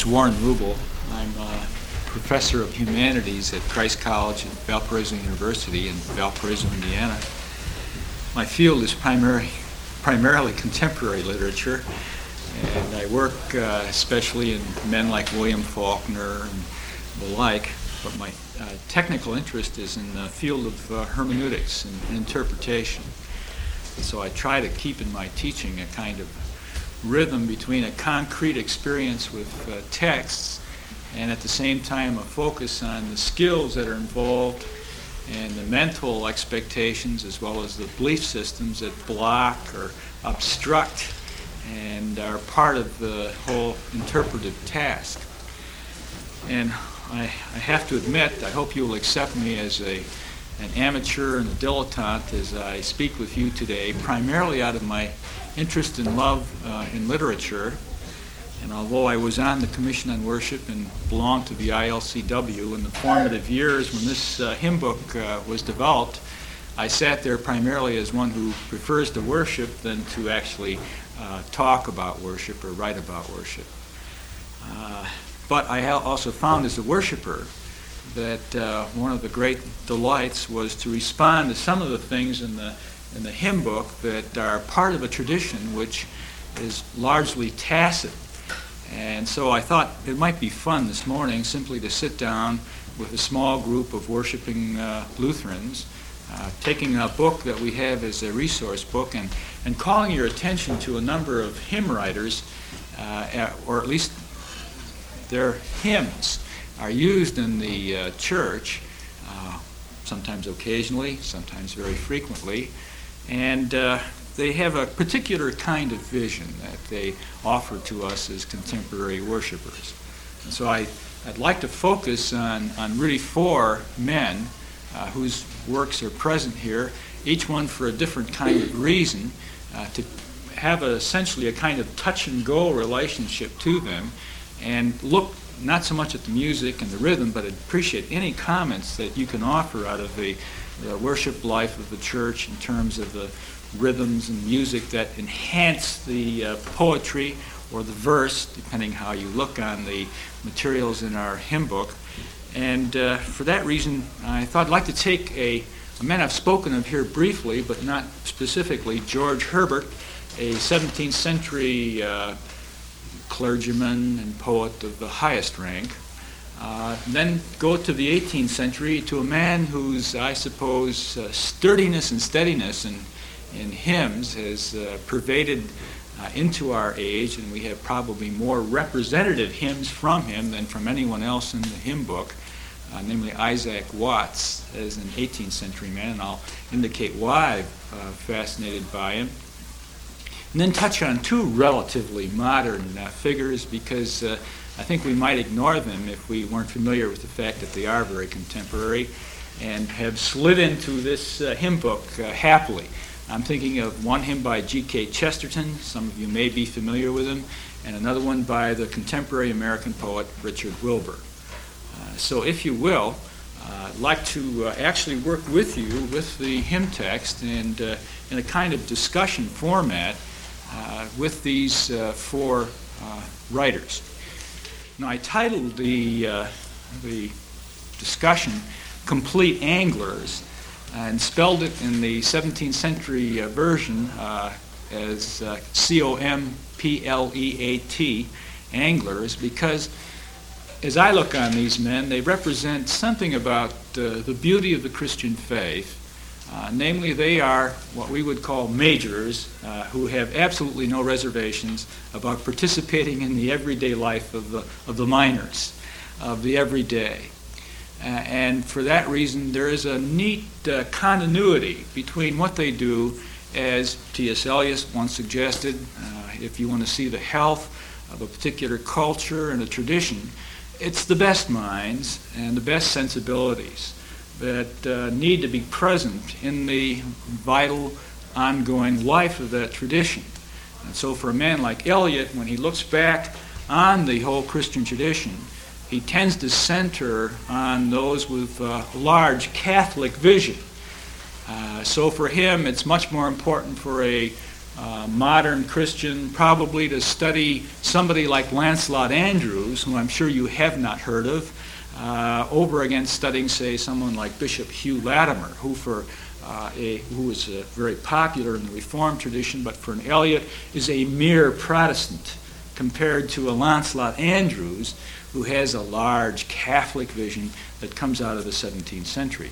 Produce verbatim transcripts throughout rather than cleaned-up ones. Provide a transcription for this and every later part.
is Warren Rubel. I'm a professor of humanities at Christ College at Valparaiso University in Valparaiso, Indiana. My field is primary, primarily contemporary literature, and I work uh, especially in men like William Faulkner and the like, but my uh, technical interest is in the field of uh, hermeneutics and, and interpretation. And so I try to keep in my teaching a kind of rhythm between a concrete experience with uh, texts and at the same time a focus on the skills that are involved and the mental expectations as well as the belief systems that block or obstruct and are part of the whole interpretive task. And I, I have to admit, I hope you will accept me as a an amateur and a dilettante as I speak with you today, primarily out of my interest and love uh, in literature. And although I was on the Commission on Worship and belonged to the I L C W in the formative years when this uh, hymn book uh, was developed, I sat there primarily as one who prefers to worship than to actually uh, talk about worship or write about worship. Uh, but I ha- also found as a worshiper that uh, one of the great delights was to respond to some of the things in the in the hymn book that are part of a tradition which is largely tacit. And so I thought it might be fun this morning simply to sit down with a small group of worshiping uh, Lutherans, uh, taking a book that we have as a resource book and, and calling your attention to a number of hymn writers, uh, or at least their hymns are used in the uh, church, uh, sometimes occasionally, sometimes very frequently, and uh, they have a particular kind of vision that they offer to us as contemporary worshipers. And so I, I'd like to focus on, on really four men uh, whose works are present here, each one for a different kind of reason, uh, to have a, essentially a kind of touch-and-go relationship to them, and look not so much at the music and the rhythm, but appreciate any comments that you can offer out of the, the worship life of the church in terms of the rhythms and music that enhance the uh, poetry or the verse, depending how you look on the materials in our hymn book. And uh, for that reason, I thought I'd like to take a, a man I've spoken of here briefly, but not specifically, George Herbert, a seventeenth century uh, clergyman and poet of the highest rank. Uh, then go to the eighteenth century to a man whose, I suppose, uh, sturdiness and steadiness in, in hymns has uh, pervaded uh, into our age, and we have probably more representative hymns from him than from anyone else in the hymn book, uh, namely Isaac Watts as an eighteenth century man, and I'll indicate why I'm uh, fascinated by him. And then touch on two relatively modern uh, figures because uh, I think we might ignore them if we weren't familiar with the fact that they are very contemporary and have slid into this uh, hymn book uh, happily. I'm thinking of one hymn by G K Chesterton, some of you may be familiar with him, and another one by the contemporary American poet Richard Wilbur. Uh, so if you will, uh, I'd like to uh, actually work with you with the hymn text and uh, in a kind of discussion format Uh, with these uh, four uh, writers. Now, I titled the uh, the discussion "Complete Anglers" and spelled it in the seventeenth century uh, version uh, as uh, C O M P L E A T, anglers, because as I look on these men, they represent something about uh, the beauty of the Christian faith. Uh, namely, they are what we would call majors uh, who have absolutely no reservations about participating in the everyday life of the of the miners, of the everyday. Uh, and for that reason, there is a neat uh, continuity between what they do, as T S Eliot once suggested, uh, if you want to see the health of a particular culture and a tradition, it's the best minds and the best sensibilities that uh, need to be present in the vital, ongoing life of that tradition. And so for a man like Eliot, when he looks back on the whole Christian tradition, he tends to center on those with a large Catholic vision. Uh, so for him, it's much more important for a uh, modern Christian probably to study somebody like Lancelot Andrewes, who I'm sure you have not heard of, uh, over against studying, say, someone like Bishop Hugh Latimer, who for uh, a who is uh, very popular in the Reformed tradition, but for an Eliot is a mere Protestant compared to a Lancelot Andrewes, who has a large Catholic vision that comes out of the seventeenth century.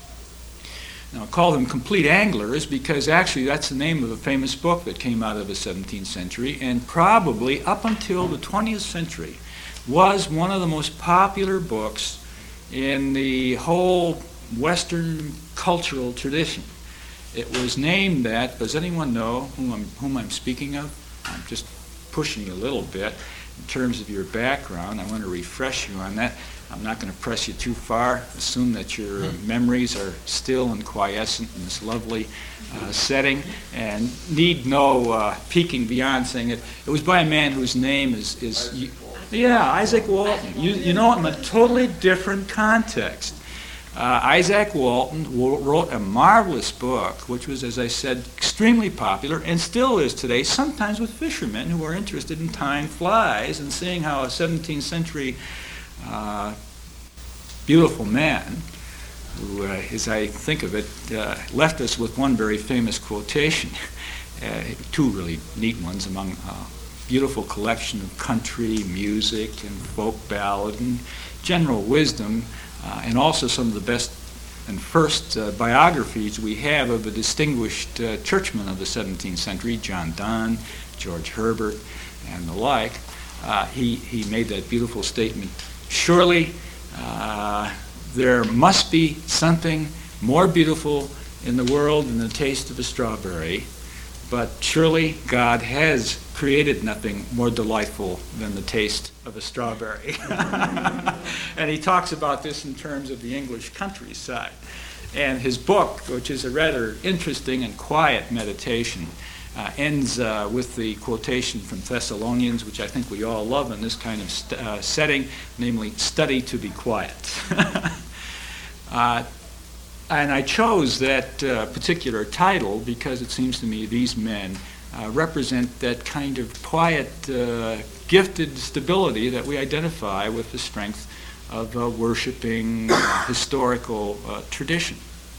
Now, I call them complete anglers because actually that's the name of a famous book that came out of the seventeenth century, and probably up until the twentieth century was one of the most popular books in the whole Western cultural tradition. It was named that. Does anyone know whom I'm, whom I'm speaking of? I'm just pushing you a little bit in terms of your background. I want to refresh you on that. I'm not going to press you too far. Assume that your uh, memories are still and quiescent in this lovely uh, setting, and need no uh, peeking beyond saying it. It was by a man whose name is, is you, yeah, Isaac Walton. You, you know it in a totally different context. Uh, Isaac Walton wrote a marvelous book, which was, as I said, extremely popular and still is today, sometimes with fishermen who are interested in tying flies and seeing how a seventeenth century uh, beautiful man, who, uh, as I think of it, uh, left us with one very famous quotation, uh, two really neat ones among a beautiful collection of country music and folk ballad and general wisdom. Uh, and also some of the best and first uh, biographies we have of the distinguished uh, churchmen of the seventeenth century, John Donne, George Herbert, and the like. Uh, he, he made that beautiful statement, surely uh, there must be something more beautiful in the world than the taste of a strawberry, but surely God has created nothing more delightful than the taste of a strawberry. And he talks about this in terms of the English countryside. And his book, which is a rather interesting and quiet meditation, uh, ends uh, with the quotation from Thessalonians, which I think we all love in this kind of st- uh, setting, namely, study to be quiet. uh, and I chose that uh, particular title because it seems to me these men Uh, represent that kind of quiet, uh, gifted stability that we identify with the strength of uh, worshiping uh, historical uh, tradition.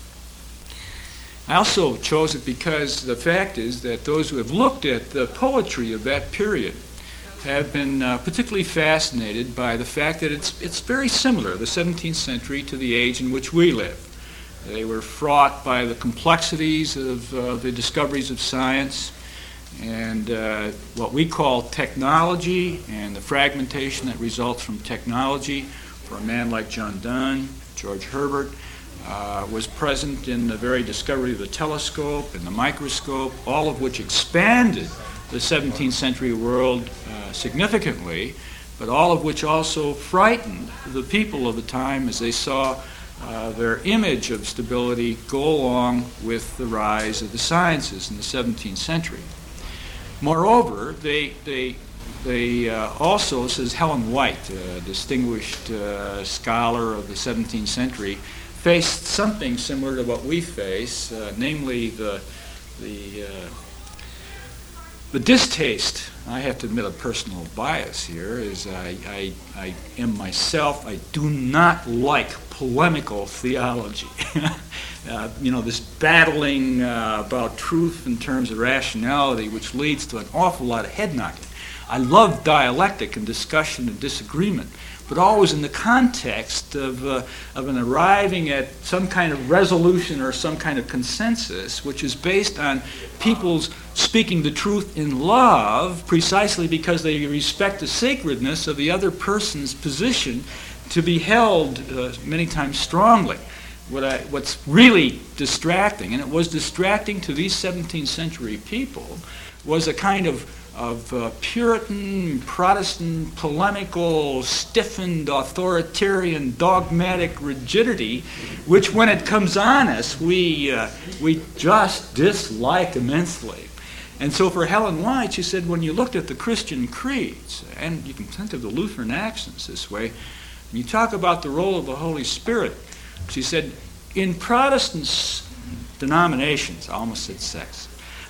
I also chose it because the fact is that those who have looked at the poetry of that period have been uh, particularly fascinated by the fact that it's, it's very similar, the seventeenth century, to the age in which we live. They were fraught by the complexities of uh, the discoveries of science, and uh, what we call technology and the fragmentation that results from technology. For a man like John Donne, George Herbert uh, was present in the very discovery of the telescope and the microscope, all of which expanded the seventeenth century world uh, significantly, but all of which also frightened the people of the time as they saw uh, their image of stability go along with the rise of the sciences in the seventeenth century. Moreover, they, they, they uh, also, says Helen White, a distinguished uh, scholar of the seventeenth century, faced something similar to what we face, uh, namely the, the, uh, the distaste. I have to admit a personal bias here, as I, I, I am myself. I do not like polemical theology. Uh, you know, this battling uh, about truth in terms of rationality, which leads to an awful lot of head knocking. I love dialectic and discussion and disagreement, but always in the context of, uh, of an arriving at some kind of resolution or some kind of consensus, which is based on people's speaking the truth in love, precisely because they respect the sacredness of the other person's position to be held uh, many times strongly. What I, what's really distracting, and it was distracting to these seventeenth century people, was a kind of, of uh, Puritan, Protestant, polemical, stiffened, authoritarian, dogmatic rigidity, which when it comes on us, we, uh, we just dislike immensely. And so for Helen White, she said, when you looked at the Christian creeds, and you can think of the Lutheran accents this way, and you talk about the role of the Holy Spirit, she said, in Protestant denominations, I almost said sects,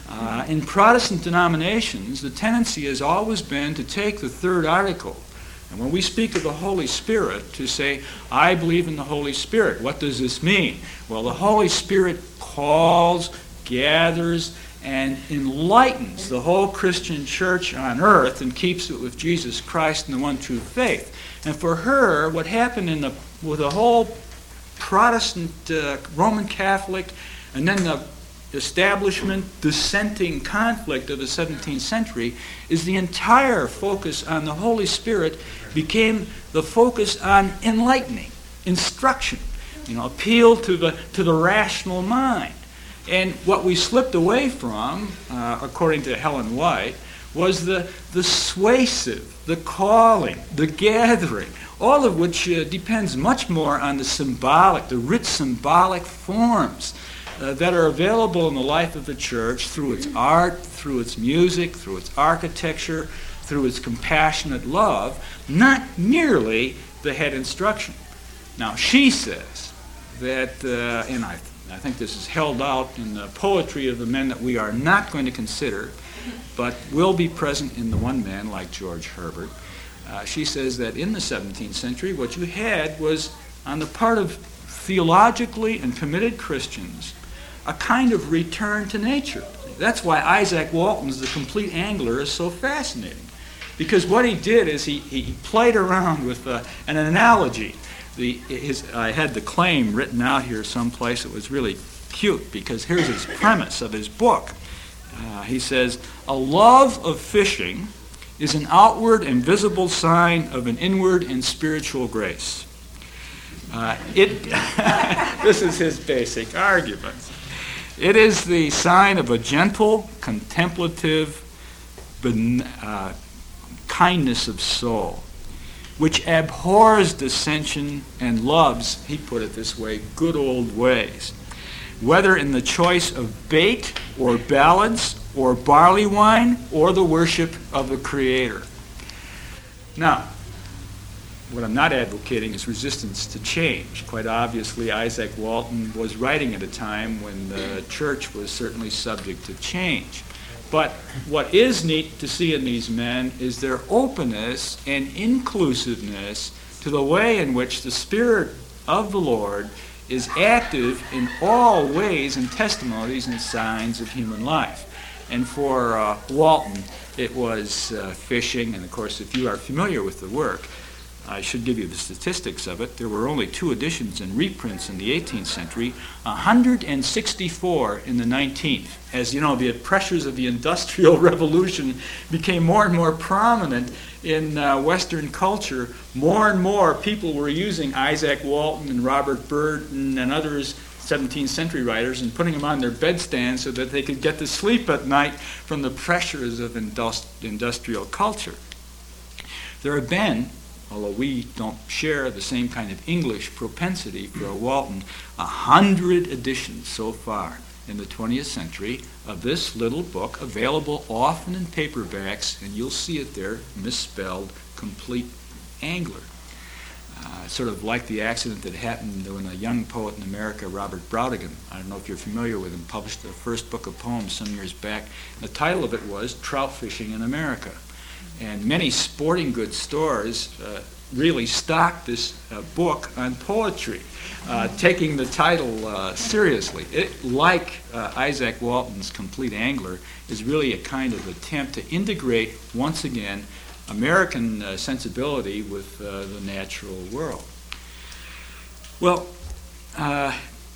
Uh, in Protestant denominations, the tendency has always been to take the third article, and when we speak of the Holy Spirit, to say, I believe in the Holy Spirit. What does this mean? Well, the Holy Spirit calls, gathers, and enlightens the whole Christian church on earth and keeps it with Jesus Christ and the one true faith. And for her, what happened in the with the whole Protestant, uh, Roman Catholic, and then the establishment dissenting conflict of the seventeenth century is the entire focus on the Holy Spirit became the focus on enlightening, instruction, you know, appeal to the to the rational mind. And what we slipped away from, uh, according to Helen White, was the the suasive, the calling, the gathering, all of which uh, depends much more on the symbolic, the rich symbolic forms uh, that are available in the life of the church through its art, through its music, through its architecture, through its compassionate love, not merely the head instruction. Now, she says that, uh, and I, I think this is held out in the poetry of the men that we are not going to consider, but will be present in the one man like George Herbert. Uh, she says that in the seventeenth century, what you had was, on the part of theologically and committed Christians, a kind of return to nature. That's why Isaac Walton's The Complete Angler is so fascinating. Because what he did is he, he played around with uh, an analogy. The, his, I had the claim written out here someplace. It was really cute, because here's his premise of his book. Uh, he says, a love of fishing is an outward and visible sign of an inward and spiritual grace. Uh, it, this is his basic argument. It is the sign of a gentle, contemplative ben, uh, kindness of soul, which abhors dissension and loves, he put it this way, good old ways, whether in the choice of bait or ballads or barley wine or the worship of the Creator. Now, what I'm not advocating is resistance to change. Quite obviously, Isaac Walton was writing at a time when the church was certainly subject to change. But what is neat to see in these men is their openness and inclusiveness to the way in which the Spirit of the Lord is active in all ways and testimonies and signs of human life. And for uh, Walton, it was uh, fishing, and of course, if you are familiar with the work, I should give you the statistics of it. There were only two editions and reprints in the eighteenth century, one hundred sixty-four in the nineteenth. As you know, the pressures of the Industrial Revolution became more and more prominent in uh, Western culture. More and more people were using Isaac Walton and Robert Burton and others, seventeenth century writers, and putting them on their bedstands so that they could get to sleep at night from the pressures of indust- industrial culture. There have been, although we don't share the same kind of English propensity for Walton, a hundred editions so far in the twentieth century of this little book, available often in paperbacks, and you'll see it there, misspelled, Complete Angler. Uh, sort of like the accident that happened when a young poet in America, Robert Brautigan, I don't know if you're familiar with him, published the first book of poems some years back. The title of it was Trout Fishing in America. And many sporting goods stores uh, really stocked this uh, book on poetry, uh, taking the title uh, seriously. It, like uh, Isaac Walton's Complete Angler, is really a kind of attempt to integrate, once again, American uh, sensibility with uh, the natural world. Well, uh,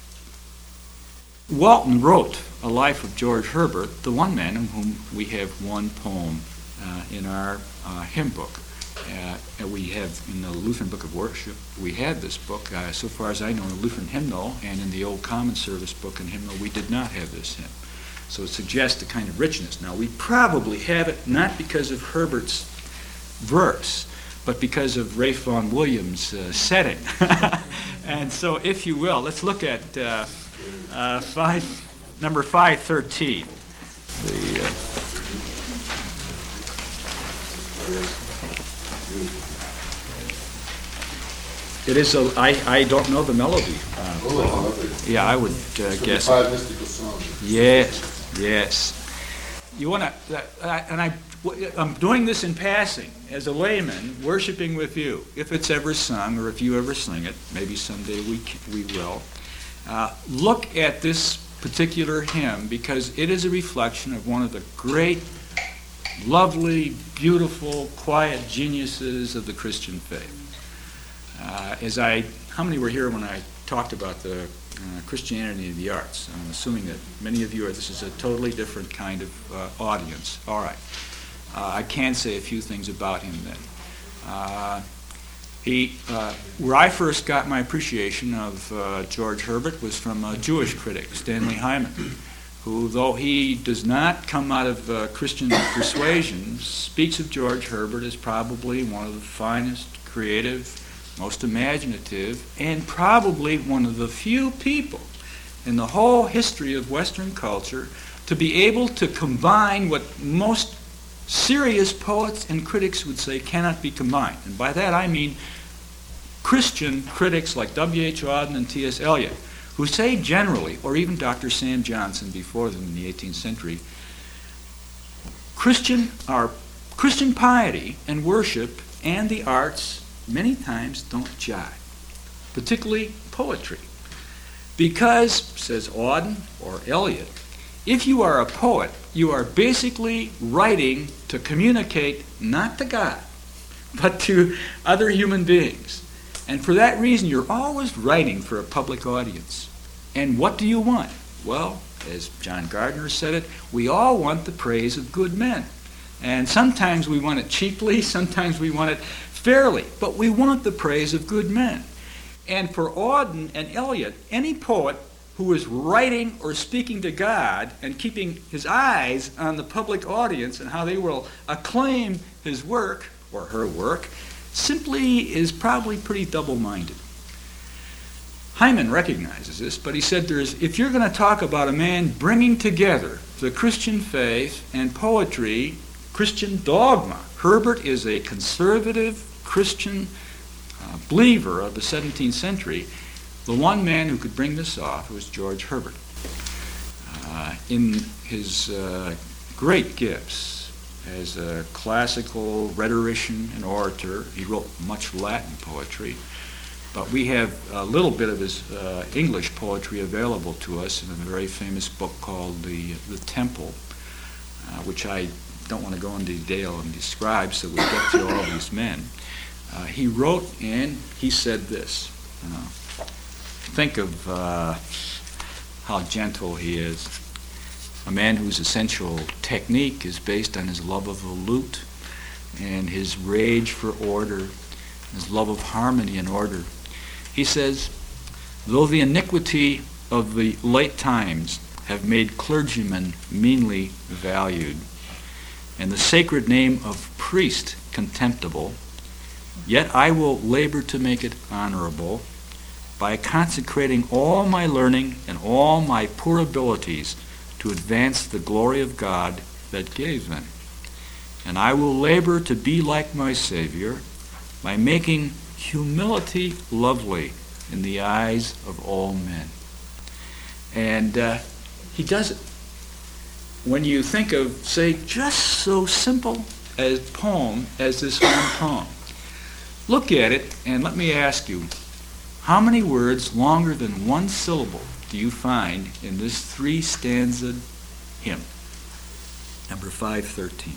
Walton wrote A Life of George Herbert, the one man in whom we have one poem uh, in our uh, hymn book. Uh, and we have in the Lutheran Book of Worship, we had this book, uh, so far as I know, in the Lutheran Hymnal, and in the Old Common Service book and hymnal, we did not have this hymn. So it suggests a kind of richness. Now, we probably have it not because of Herbert's verse, but because of Ralph Vaughan Williams' uh, setting. And so, if you will, let's look at uh, uh, five, number five thirteen. The, uh, it is a, I, I don't know the melody. Uh, oh, I love it. Yeah, I would uh, so guess. Five mystical songs. Yes, yes. you want to, and I, I'm doing this in passing, as a layman, worshiping with you. If it's ever sung, or if you ever sing it, maybe someday we we will, uh, look at this particular hymn, because it is a reflection of one of the great, lovely, beautiful, quiet geniuses of the Christian faith. Uh, as I, how many were here when I talked about the uh, Christianity of the arts? I'm assuming that many of you are, this is a totally different kind of uh, audience. All right. Uh, I can say a few things about him then. Uh, he, uh, where I first got my appreciation of uh, George Herbert was from a Jewish critic, Stanley Hyman, who, though he does not come out of uh, Christian persuasion, speaks of George Herbert as probably one of the finest, creative, most imaginative, and probably one of the few people in the whole history of Western culture to be able to combine what most serious poets and critics would say cannot be combined. And by that I mean Christian critics like W H Auden and T S Eliot, who say generally, or even Doctor Sam Johnson before them in the eighteenth century, Christian, our Christian piety and worship and the arts many times don't jive, particularly poetry. Because, says Auden or Eliot, if you are a poet, you are basically writing to communicate not to God, but to other human beings. And for that reason, you're always writing for a public audience. And what do you want? Well, as John Gardner said it, we all want the praise of good men. And sometimes we want it cheaply, sometimes we want it fairly, but we want the praise of good men. And for Auden and Eliot, any poet who is writing or speaking to God and keeping his eyes on the public audience and how they will acclaim his work or her work simply is probably pretty double-minded. Hyman recognizes this, but he said there's, if you're going to talk about a man bringing together the Christian faith and poetry, Christian dogma, Herbert is a conservative Christian uh, believer of the seventeenth century. The one man who could bring this off was George Herbert. Uh, in his uh, great gifts as a classical rhetorician and orator, he wrote much Latin poetry, but we have a little bit of his uh, English poetry available to us in a very famous book called The, the Temple, uh, which I don't want to go into detail and describe, so we get to all these men. Uh, he wrote and he said this. Uh, Think of uh, how gentle he is. A man whose essential technique is based on his love of the lute and his rage for order, his love of harmony and order. He says, though the iniquity of the late times have made clergymen meanly valued, and the sacred name of priest contemptible, yet I will labor to make it honorable, by consecrating all my learning and all my poor abilities to advance the glory of God that gave them. And I will labor to be like my Savior by making humility lovely in the eyes of all men. And uh, he does it. When you think of, say, just so simple a poem as this one poem, look at it and let me ask you, how many words longer than one syllable do you find in this three-stanza hymn? Number five thirteen.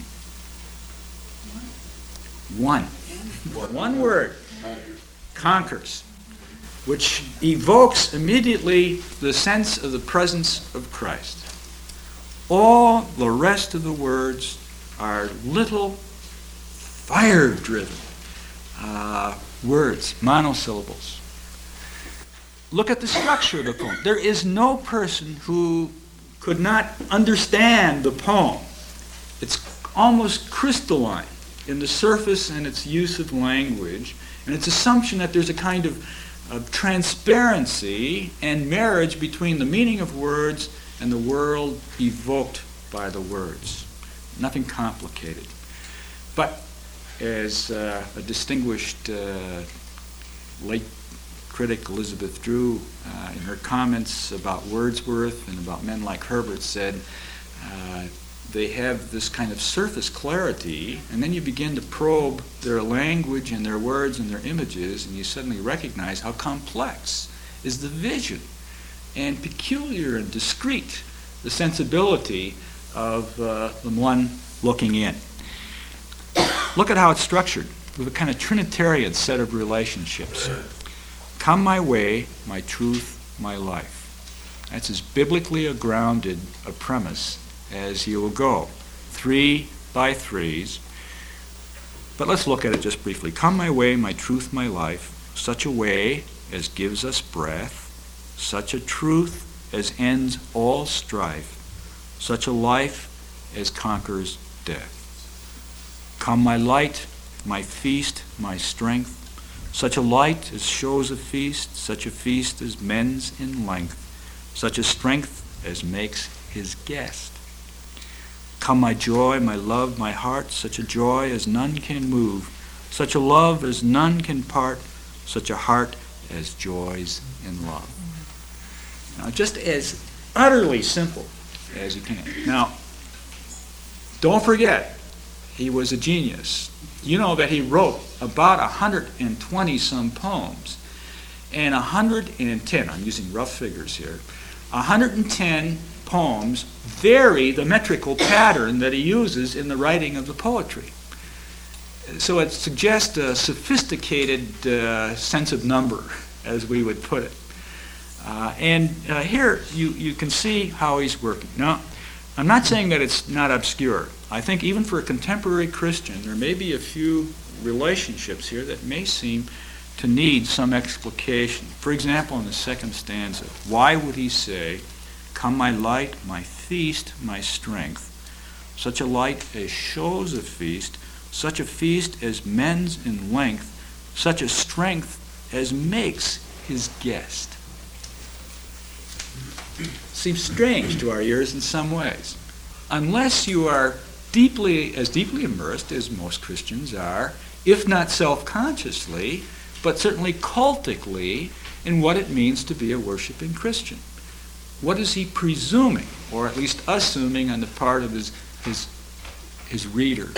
One. One word. Conquers. Which evokes immediately the sense of the presence of Christ. All the rest of the words are little fire-driven uh, words, monosyllables. Look at the structure of the poem. There is no person who could not understand the poem. It's almost crystalline in the surface and its use of language, and its assumption that there's a kind of, of transparency and marriage between the meaning of words and the world evoked by the words. Nothing complicated. But as uh, a distinguished uh, late critic Elizabeth Drew, uh, in her comments about Wordsworth and about men like Herbert, said, uh, they have this kind of surface clarity, and then you begin to probe their language and their words and their images, and you suddenly recognize how complex is the vision and peculiar and discreet the sensibility of uh, the one looking in. Look at how it's structured, with a kind of Trinitarian set of relationships. Come my way, my truth, my life. That's as biblically a grounded a premise as he will go. Three by threes. But let's look at it just briefly. Come my way, my truth, my life, such a way as gives us breath, such a truth as ends all strife, such a life as conquers death. Come my light, my feast, my strength, such a light as shows a feast, such a feast as mends in length, such a strength as makes his guest. Come my joy, my love, my heart, such a joy as none can move, such a love as none can part, such a heart as joys in love. Now, just as utterly simple as you can. Now, don't forget, he was a genius. You know that he wrote about one hundred twenty some poems, and one hundred ten, I'm using rough figures here, one hundred ten poems vary the metrical pattern that he uses in the writing of the poetry. So it suggests a sophisticated uh, sense of number, as we would put it. Uh, and uh, here you, you can see how he's working. Now, I'm not saying that it's not obscure. I think even for a contemporary Christian, there may be a few relationships here that may seem to need some explication. For example, in the second stanza, why would he say, come my light, my feast, my strength, such a light as shows a feast, such a feast as mends in length, such a strength as makes his guest. Seems strange to our ears in some ways. Unless you are deeply, as deeply immersed as most Christians are, if not self-consciously, but certainly cultically, in what it means to be a worshiping Christian. What is he presuming, or at least assuming on the part of his, his, his reader?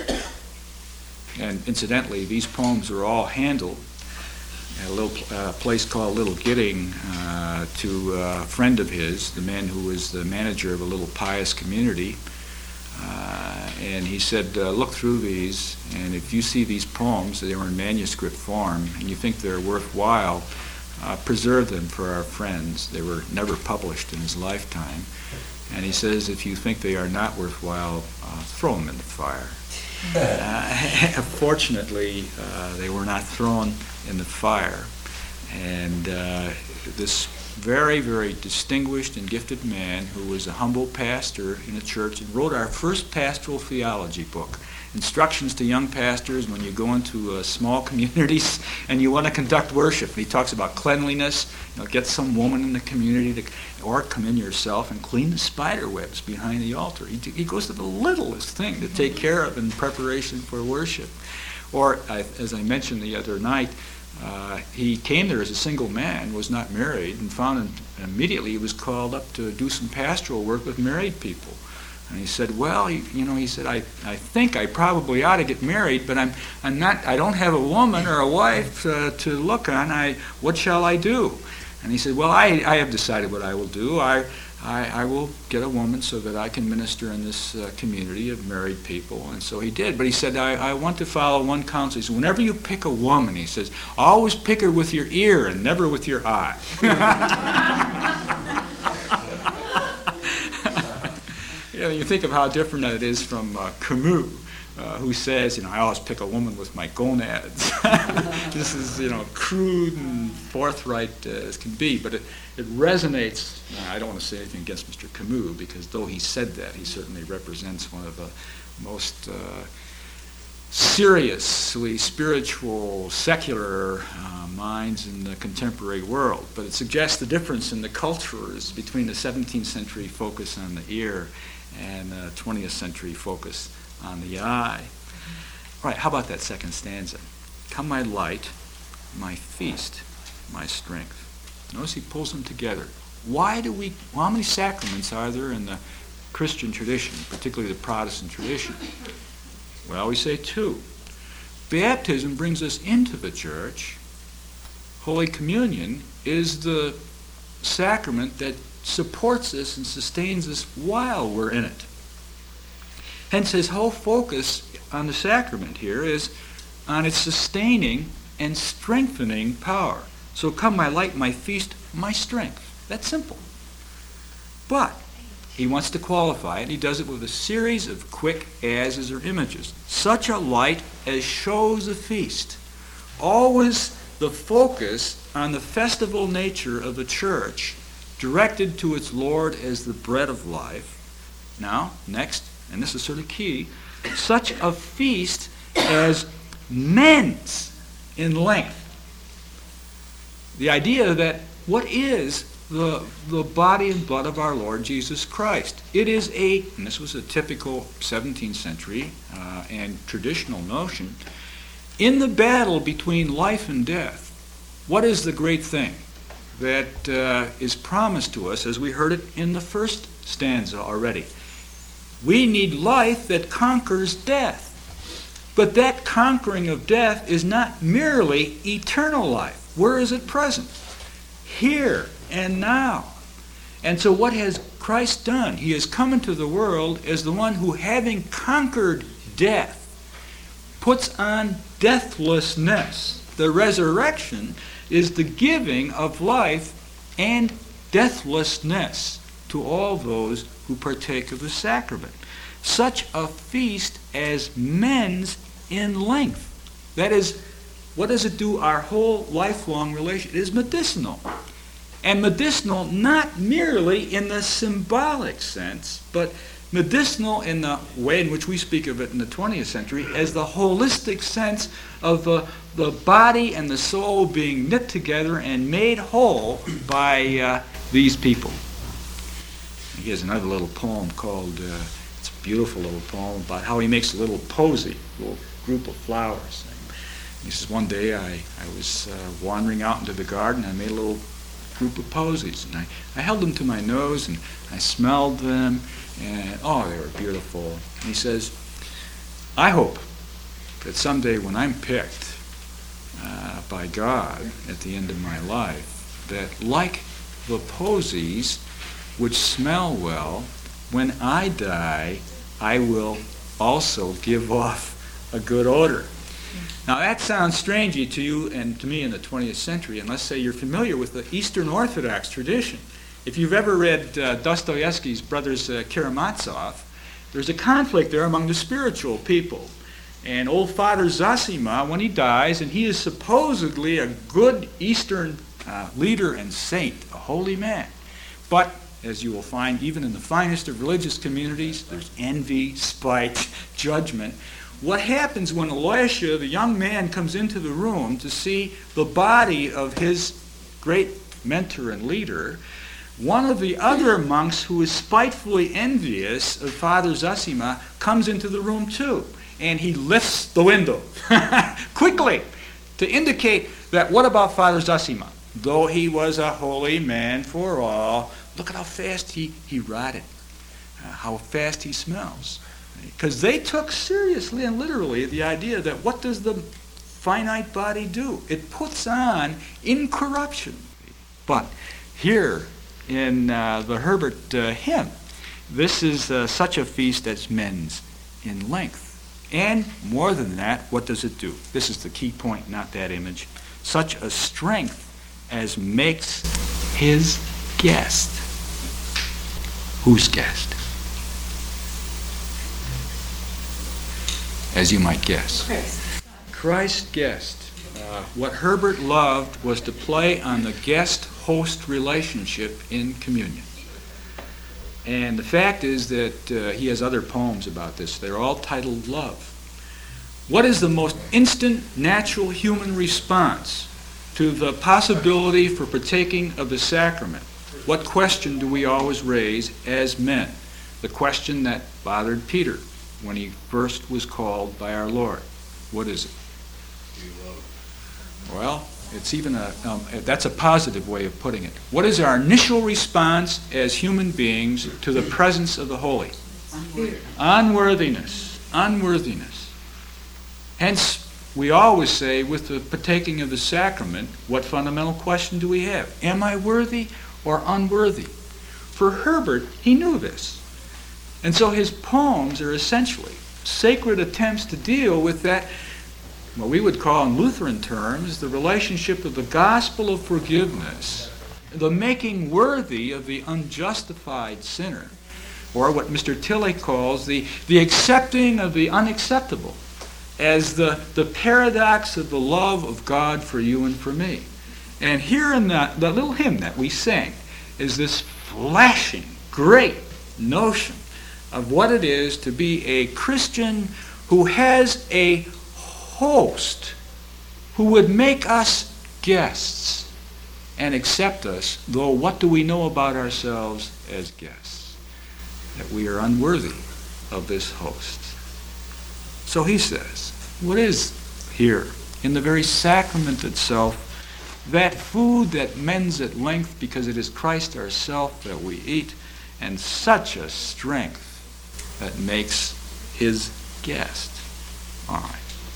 And incidentally, these poems are all handled at a little uh, place called Little Gidding uh, to a friend of his, the man who was the manager of a little pious community. Uh, and he said, uh, look through these, and if you see these poems, they were in manuscript form, and you think they're worthwhile, uh, preserve them for our friends. They were never published in his lifetime. And he says, if you think they are not worthwhile, uh, throw them in the fire. Uh, fortunately, uh, they were not thrown in the fire. And uh, this very, very distinguished and gifted man who was a humble pastor in a church and wrote our first pastoral theology book, Instructions to Young Pastors When You Go Into uh, Small Communities and You Want to Conduct Worship. And he talks about cleanliness, you know, get some woman in the community to, or come in yourself and clean the spider webs behind the altar. He, he goes to the littlest thing to take care of in preparation for worship. Or, I, as I mentioned the other night, Uh, he came there as a single man, was not married, and found in, immediately he was called up to do some pastoral work with married people. And he said, well, he, you know, he said, I, I think I probably ought to get married, but I'm, I'm not, I don't have a woman or a wife uh, to look on. I, what shall I do? And he said, well, I, I have decided what I will do. I, I, I will get a woman so that I can minister in this uh, community of married people. And so he did. But he said, I, I want to follow one counsel. He said, whenever you pick a woman, he says, always pick her with your ear and never with your eye. You know, you think of how different that is from uh, Camus, uh, who says, you know, I always pick a woman with my gonads. This is, you know, crude and forthright uh, as can be, but it, it resonates. Now, I don't want to say anything against Mister Camus, because though he said that, he certainly represents one of the most uh, seriously spiritual, secular uh, minds in the contemporary world. But it suggests the difference in the cultures between the seventeenth century focus on the ear and the twentieth century focus on the eye. All right, how about that second stanza? Come my light, my feast, my strength. Notice he pulls them together. Why do we, well, how many sacraments are there in the Christian tradition, particularly the Protestant tradition? Well, we say two. Baptism brings us into the church. Holy Communion is the sacrament that supports us and sustains us while we're in it. Hence, his whole focus on the sacrament here is on its sustaining and strengthening power. So come my light, my feast, my strength. That's simple. But he wants to qualify it. He does it with a series of quick ases or images. Such a light as shows a feast. Always the focus on the festival nature of the church, directed to its Lord as the bread of life. Now, next, and this is sort of key, such a feast as mends in length. The idea that what is the, the body and blood of our Lord Jesus Christ? It is a, and this was a typical seventeenth century uh, and traditional notion, in the battle between life and death, what is the great thing that uh, is promised to us, as we heard it in the first stanza already? We need life that conquers death. But that conquering of death is not merely eternal life. Where is it present? Here and now. And so what has Christ done? He has come into the world as the one who, having conquered death, puts on deathlessness. The resurrection is the giving of life and deathlessness to all those who partake of the sacrament. Such a feast as mends in length. That is, what does it do? Our whole lifelong relation. It is medicinal. And medicinal not merely in the symbolic sense, but medicinal in the way in which we speak of it in the twentieth century as the holistic sense of the, the body and the soul being knit together and made whole by uh, these people. He has another little poem called, uh, it's a beautiful little poem about how he makes a little posy, a little group of flowers. He says, one day I, I was uh, wandering out into the garden, I made a little group of posies, and I, I held them to my nose and I smelled them, and oh, they were beautiful. And he says, I hope that someday when I'm picked uh, by God at the end of my life, that like the posies which smell well, when I die, I will also give off a good odor. Now that sounds strangey to you and to me in the twentieth century, and let's say you're familiar with the Eastern Orthodox tradition. If you've ever read uh, Dostoevsky's Brothers uh, Karamazov, there's a conflict there among the spiritual people. And old Father Zosima, when he dies, and he is supposedly a good Eastern uh, leader and saint, a holy man. But, as you will find, even in the finest of religious communities, there's envy, spite, judgment. What happens when Elisha, the young man, comes into the room to see the body of his great mentor and leader, one of the other monks who is spitefully envious of Father Zosima comes into the room too, and he lifts the window quickly to indicate that what about Father Zosima? Though he was a holy man for all, look at how fast he, he rotted, uh, how fast he smells. Because they took seriously and literally the idea that what does the finite body do? It puts on incorruption. But here in uh, the Herbert uh, hymn, this is uh, such a feast as mends in length. And more than that, what does it do? This is the key point, not that image. Such a strength as makes his guest. Whose guest? As you might guess. Christ. Christ's guest. Uh, what Herbert loved was to play on the guest-host relationship in communion. And the fact is that uh, he has other poems about this. They're all titled Love. What is the most instant, natural human response to the possibility for partaking of the sacrament? What question do we always raise as men? The question that bothered Peter when he first was called by our Lord. What is it? Do you love? Well, It's even a, um, that's a positive way of putting it. What is our initial response as human beings to the presence of the holy? Unworthiness. Unworthiness. Hence, we always say with the partaking of the sacrament, what fundamental question do we have? Am I worthy or unworthy? For Herbert, he knew this. And so his poems are essentially sacred attempts to deal with that, what we would call in Lutheran terms, the relationship of the gospel of forgiveness, the making worthy of the unjustified sinner, or what Mister Tilley calls the, the accepting of the unacceptable, as the, the paradox of the love of God for you and for me. And here in that, that little hymn that we sang is this flashing, great notion of what it is to be a Christian who has a host who would make us guests and accept us, though what do we know about ourselves as guests? That we are unworthy of this host. So he says, what is here in the very sacrament itself, that food that mends at length because it is Christ ourself that we eat, and such a strength that makes his guest? All right.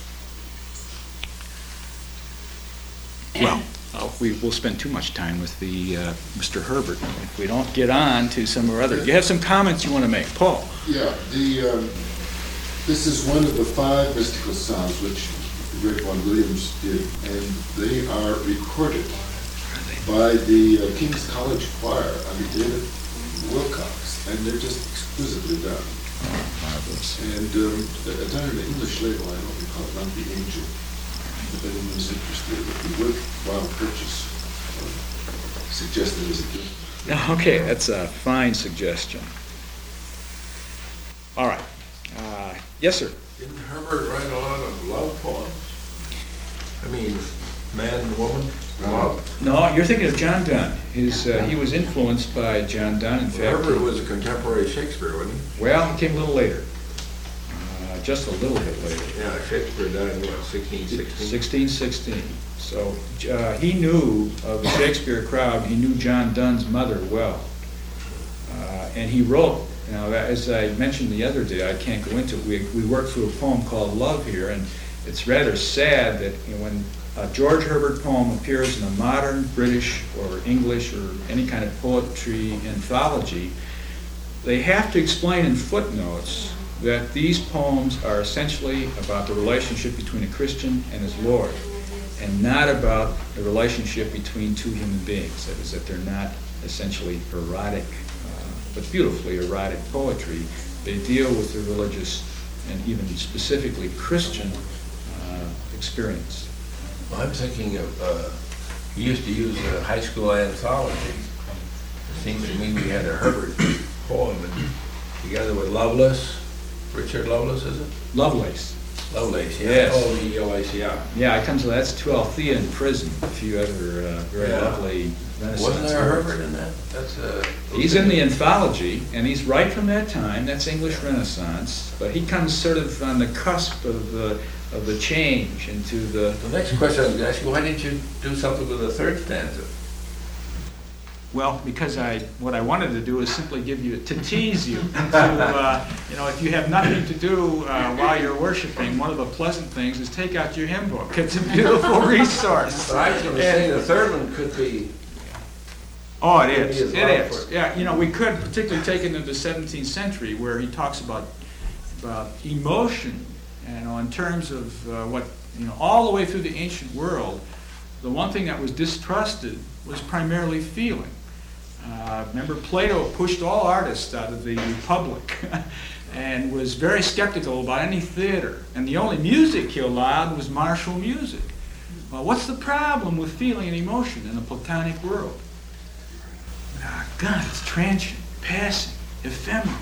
Well, uh, we will spend too much time with the uh, Mister Herbert if we don't get on to some of our other. You have some comments you want to make, Paul? Yeah, the um, this is one of the five mystical psalms which the great Vaughan Williams did, and they are recorded by the uh, King's College Choir under David Wilcox, and they're just exquisitely done. Oh, marvelous. And um, they're done in an English label. I don't recall it, not the Angel. If anyone is interested, it would be worthwhile purchase. Uh, suggested as a gift. Okay, that's a fine suggestion. All right. Uh, yes, sir. Didn't Herbert write a lot of love poems? I mean, man and woman, love. No, you're thinking of John Donne. His, uh, he was influenced by John Donne. In fact, Herbert was a contemporary Shakespeare, wasn't he? Well, he came a little later. Uh, just a little bit later. Yeah, Shakespeare died in what, sixteen sixteen? sixteen sixteen. So uh, he knew of the Shakespeare crowd. He knew John Donne's mother well. Uh, and he wrote, now as I mentioned the other day, I can't go into it, we, we worked through a poem called Love here, and it's rather sad that you know, when a George Herbert poem appears in a modern British or English or any kind of poetry anthology, they have to explain in footnotes that these poems are essentially about the relationship between a Christian and his Lord, and not about the relationship between two human beings. That is, that they're not essentially erotic, uh, but beautifully erotic poetry. They deal with the religious and even specifically Christian uh, experience. Well, I'm thinking of, uh, we used to use a high school anthology. It seems to me we had a Herbert poem, and together with Lovelace, Richard Lovelace, is it? Lovelace. Lovelace, yeah. Yes. Oh, the L A C I. Yeah, it comes to that's to Althea in prison. A few other uh, very Yeah. lovely Renaissance. Wasn't there a works. Herbert in that? That's uh, He's in the anthology, and he's right from that time. That's English Renaissance, but he comes sort of on the cusp of the of the change into the. The next question I was going to ask you, why didn't you do something with the third stanza? Well, because I what I wanted to do is simply give you to tease you into uh, you know if you have nothing to do uh, while you're worshiping, one of the pleasant things is take out your hymn book. It's a beautiful resource. But I was going to say the third one could be. Oh, it Maybe is. his It love is. for it. Yeah, you know, we could particularly take it into the seventeenth century where he talks about, about emotion, you know, in terms of uh, what, you know, all the way through the ancient world, the one thing that was distrusted was primarily feeling. Uh, remember, Plato pushed all artists out of the Republic and was very skeptical about any theater. And the only music he allowed was martial music. Well, what's the problem with feeling and emotion in a Platonic world? Ah, God, it's transient, passing, ephemeral.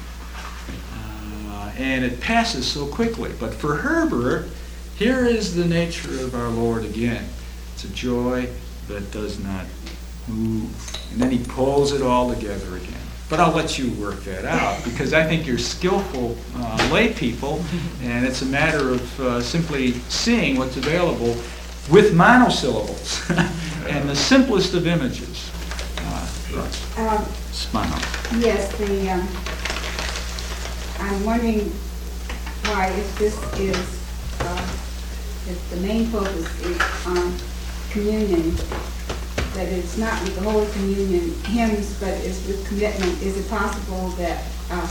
Uh, and it passes so quickly. But for Herbert, here is the nature of our Lord again. It's a joy that does not move. And then he pulls it all together again. But I'll let you work that out, because I think you're skillful uh, lay people, and it's a matter of uh, simply seeing what's available with monosyllables and the simplest of images. Uh, Um, smile. Yes, the, um, I'm wondering why if this is, uh, if the main focus is on communion, that it's not with the Holy Communion hymns, but it's with commitment. Is it possible that uh,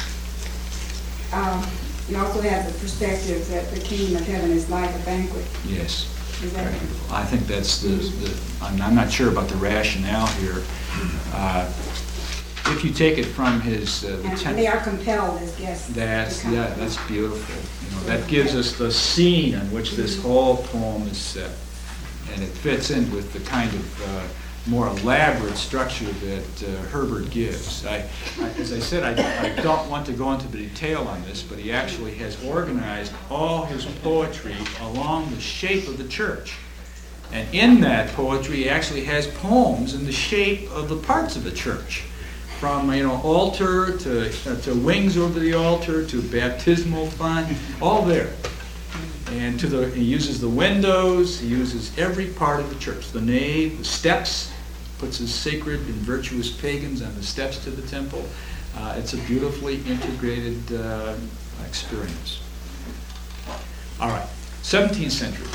um, you also have the perspective that the kingdom of heaven is like a banquet? Yes. Is that right? I think that's the, the I'm, I'm not sure about the rationale here. Uh, if you take it from his uh, the And ten- they are compelled as guests. to That's, come. yeah, that's beautiful. You know, that gives us the scene on which this whole poem is set. And it fits in with the kind of uh, more elaborate structure that uh, Herbert gives. I, I, as I said, I, I don't want to go into the detail on this, but he actually has organized all his poetry along the shape of the church. And in that poetry, he actually has poems in the shape of the parts of the church. From, you know, altar to, uh, to wings over the altar to baptismal font, all there. And to the, he uses the windows, he uses every part of the church. The nave, the steps, puts his sacred and virtuous pagans on the steps to the temple. Uh, it's a beautifully integrated uh, experience. All right, seventeenth century.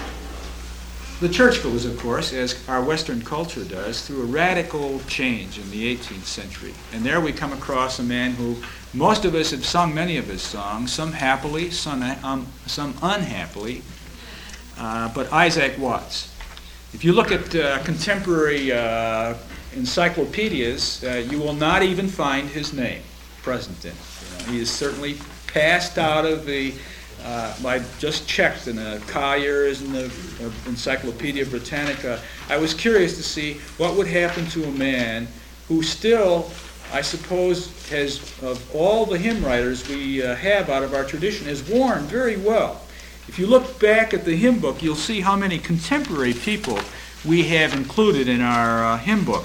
The church goes, of course, as our Western culture does, through a radical change in the eighteenth century. And there we come across a man who most of us have sung many of his songs, some happily, some, um, some unhappily, uh, but Isaac Watts. If you look at uh, contemporary uh, encyclopedias, uh, you will not even find his name present in it. You know, he is certainly passed out of the Uh, I just checked in the Collier's and the uh, Encyclopedia Britannica. I was curious to see what would happen to a man who still, I suppose, has, of all the hymn writers we uh, have out of our tradition, has worn very well. If you look back at the hymn book, you'll see how many contemporary people we have included in our uh, hymn book.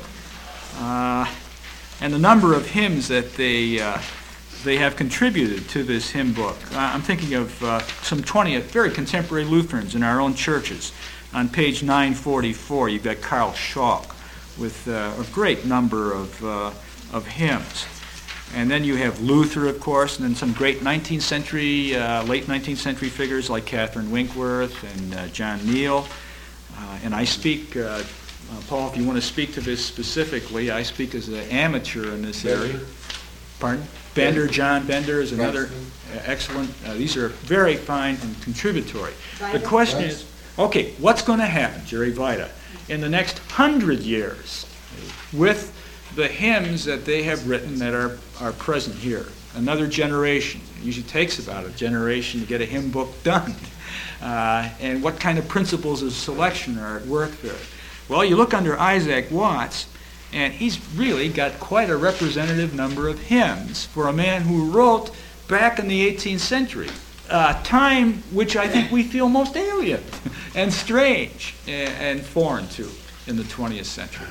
Uh, and the number of hymns that they uh, they have contributed to this hymn book. Uh, I'm thinking of uh, some twenty very contemporary Lutherans in our own churches. On page nine forty-four, you've got Carl Schalk with uh, a great number of, uh, of hymns. And then you have Luther, of course, and then some great nineteenth century, uh, late nineteenth century figures like Catherine Winkworth and uh, John Neal. Uh, and I speak, uh, uh, Paul, if you want to speak to this specifically, I speak as an amateur in this area. Pardon? Bender, John Bender is another uh, excellent. Uh, these are very fine and contributory. The question is, okay, what's going to happen, Jerry Vida, in the next hundred years with the hymns that they have written that are, are present here? Another generation. It usually takes about a generation to get a hymn book done. Uh, and what kind of principles of selection are at work there? Well, you look under Isaac Watts, and he's really got quite a representative number of hymns for a man who wrote back in the eighteenth century, a time which I think we feel most alien and strange and, and foreign to in the twentieth century.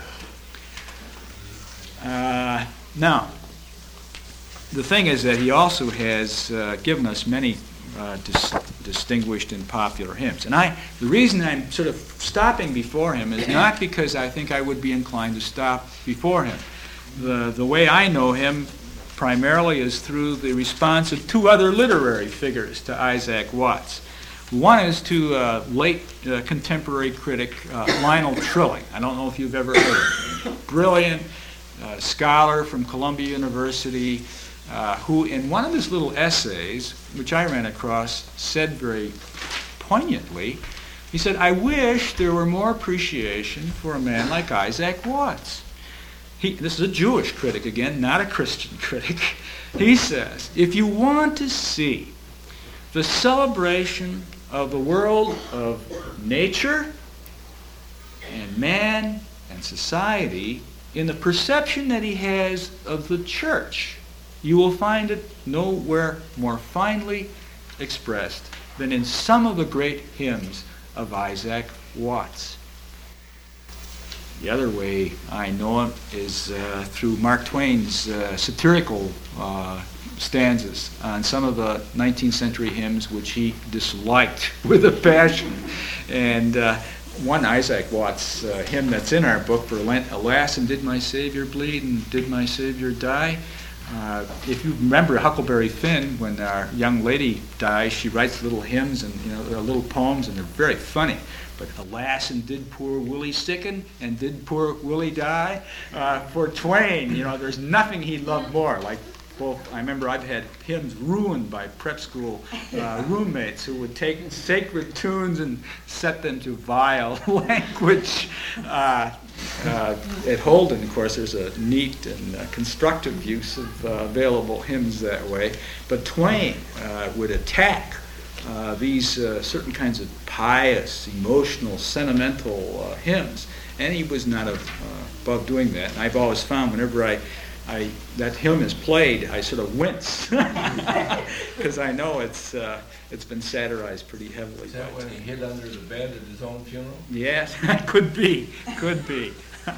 Uh, now, the thing is that he also has uh, given us many uh, dis- distinguished and popular hymns. And I, the reason I'm sort of stopping before him is not because I think I would be inclined to stop before him. The, the way I know him primarily is through the response of two other literary figures to Isaac Watts. One is to uh, late uh, contemporary critic uh, Lionel Trilling. I don't know if you've ever heard of him. Brilliant uh, scholar from Columbia University, uh, who in one of his little essays, which I ran across, said very poignantly, he said, "I wish there were more appreciation for a man like Isaac Watts." He, this is a Jewish critic again, not a Christian critic. He says, if you want to see the celebration of the world of nature and man and society in the perception that he has of the church, you will find it nowhere more finely expressed than in some of the great hymns of Isaac Watts. The other way I know him is uh, through Mark Twain's uh, satirical uh, stanzas on some of the nineteenth century hymns which he disliked with a passion. And uh, one Isaac Watts uh, hymn that's in our book for Lent, Alas, and did my Savior bleed, and did my Savior die? Uh, if you remember Huckleberry Finn, when our young lady dies, she writes little hymns and, you know, they're little poems, and they're very funny. But alas, and did poor Willie sicken, and did poor Willie die? Uh, for Twain, you know, there's nothing he loved more. Like, both, I remember I've had hymns ruined by prep school uh, roommates who would take sacred tunes and set them to vile language. Uh, uh, at Holden, of course, there's a neat and uh, constructive use of uh, available hymns that way. But Twain uh, would attack uh, these uh, certain kinds of pious, emotional, sentimental uh, hymns, and he was not uh, above doing that. And I've always found whenever I I, that hymn is played, I sort of wince because I know it's uh, it's been satirized pretty heavily. Is that when he hid under the bed at his own funeral? Yes, could be, could be.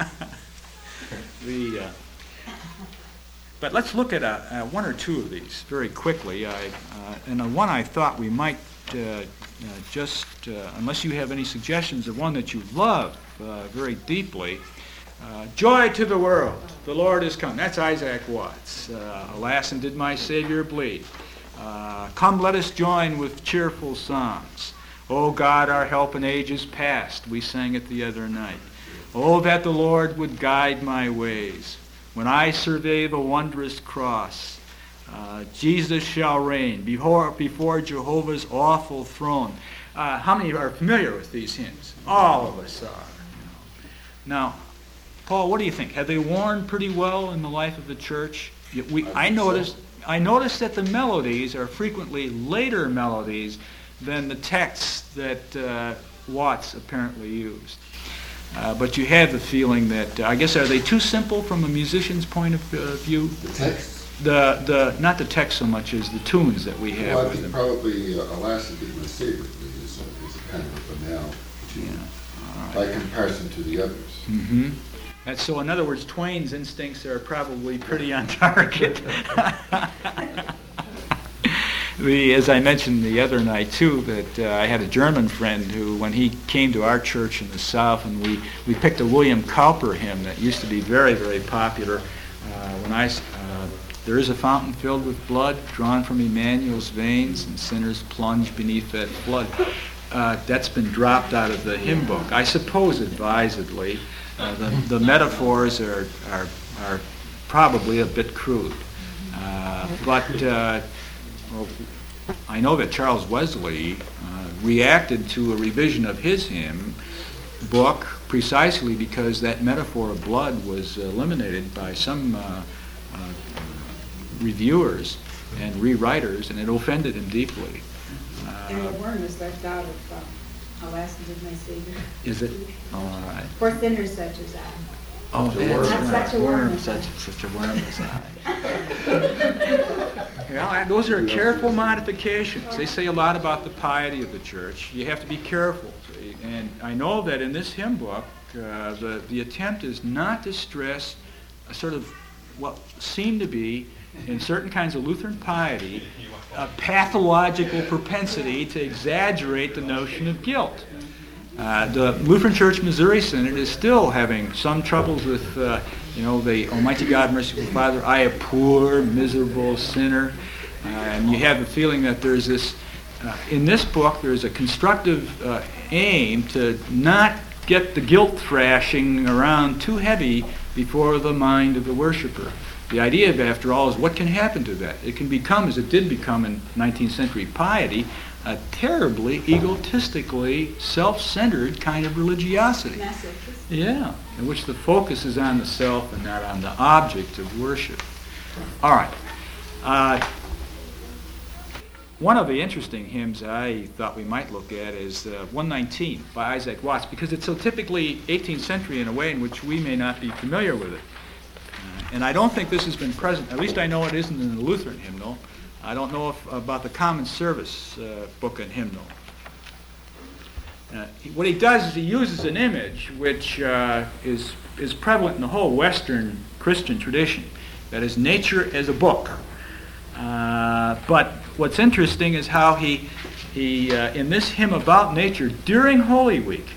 the uh, but let's look at uh, uh, one or two of these very quickly. I, uh, and the one I thought we might uh, uh, just, uh, unless you have any suggestions of one that you love uh, very deeply. Uh, joy to the world, the Lord is come. That's Isaac Watts. Uh, Alas, and did my Savior bleed. Uh, come, let us join with cheerful songs. O God, our help in ages past, we sang it the other night. Oh, that the Lord would guide my ways. When I survey the wondrous cross, uh, Jesus shall reign before, before Jehovah's awful throne. Uh, how many are familiar with these hymns? All of us are. Now, Paul, what do you think? Have they worn pretty well in the life of the church? We, I noticed, I noticed that the melodies are frequently later melodies than the texts that uh, Watts apparently used. Uh, but you have the feeling that, uh, I guess, are they too simple from a musician's point of uh, view? The text? The, the, not the text so much as the tunes that we have Well, I with think them. probably uh, Alas, and did my Savior bleed is a, is a kind of a banal tune Yeah. All right. by comparison to the others. Mm-hmm. And so, in other words, Twain's instincts are probably pretty on target. the, as I mentioned the other night, too, that uh, I had a German friend who, when he came to our church in the South, and we, we picked a William Cowper hymn that used to be very, very popular. Uh, when I, uh, there is a fountain filled with blood, drawn from Emmanuel's veins, and sinners plunge beneath that flood. Uh, that's been dropped out of the hymn book, I suppose advisedly. Uh, the, the metaphors are, are, are probably a bit crude. Uh, but uh, well, I know that Charles Wesley uh, reacted to a revision of his hymn book precisely because that metaphor of blood was eliminated by some uh, uh, reviewers and rewriters, and it offended him deeply. Uh, And the worm is left out of uh, Alas, and did my Savior. is it? All right. For sinners such as I. Oh, Such a that's worm. right. Such a worm. Such, such a worm as I. Well, and those are careful modifications. They say a lot about the piety of the church. You have to be careful. And I know that in this hymn book, uh, the, the attempt is not to stress a sort of what seemed to be, in certain kinds of Lutheran piety, a pathological propensity to exaggerate the notion of guilt. Uh, the Lutheran Church Missouri Synod is still having some troubles with, uh, you know, the Almighty God, merciful Father, I a poor, miserable sinner. Uh, and you have the feeling that there's this, uh, in this book, there's a constructive uh, aim to not get the guilt thrashing around too heavy before the mind of the worshiper. The idea, of, after all, is what can happen to that? It can become, as it did become in nineteenth century piety, a terribly egotistically self-centered kind of religiosity. Masochist. Yeah, in which the focus is on the self and not on the object of worship. All right. Uh, one of the interesting hymns I thought we might look at is uh, one nineteen by Isaac Watts, because it's so typically eighteenth century in a way in which we may not be familiar with it. Uh, and I don't think this has been present, at least I know it isn't in the Lutheran hymnal. I don't know if, about the Common Service uh, book and hymnal. Uh, he, what he does is he uses an image which uh, is, is prevalent in the whole Western Christian tradition, that is nature as a book. Uh, but what's interesting is how he, he uh, in this hymn about nature, during Holy Week,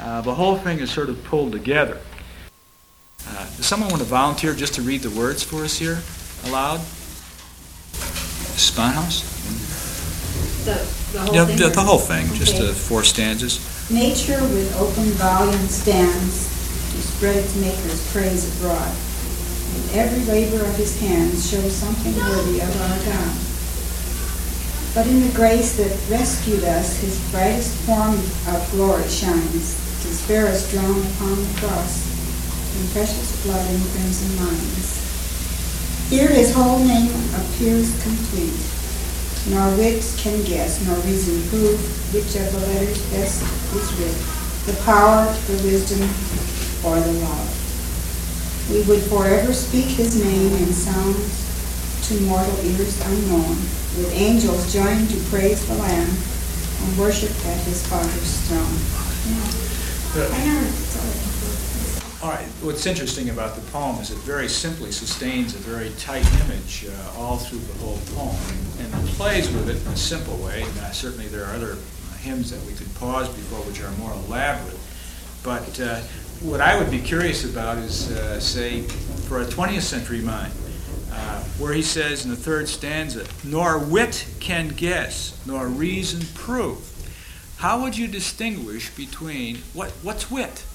Uh, the whole thing is sort of pulled together. Uh, does someone want to volunteer just to read the words for us here aloud? Sponhouse? The, the whole Yeah, thing? the, the whole thing, just Okay. the four stanzas. Nature with open volume stands to spread its maker's praise abroad. And every labor of his hands shows something worthy of our God. But in the grace that rescued us, his brightest form of glory shines, to spare us drawn upon the cross, in precious blood and crimson lines. Here his whole name appears complete, nor wits can guess, nor reason prove, which of the letters best is writ, the power, the wisdom, or the love. We would forever speak his name in sounds to mortal ears unknown, with angels joined to praise the Lamb and worship at his Father's throne. Yeah. I never saw it. All right, what's interesting about the poem is it very simply sustains a very tight image uh, all through the whole poem, and it plays with it in a simple way. And, uh, certainly there are other uh, hymns that we could pause before which are more elaborate. But uh, what I would be curious about is, uh, say, for a twentieth century mind, uh, where he says in the third stanza, nor wit can guess, nor reason prove. How would you distinguish between, what what's wit?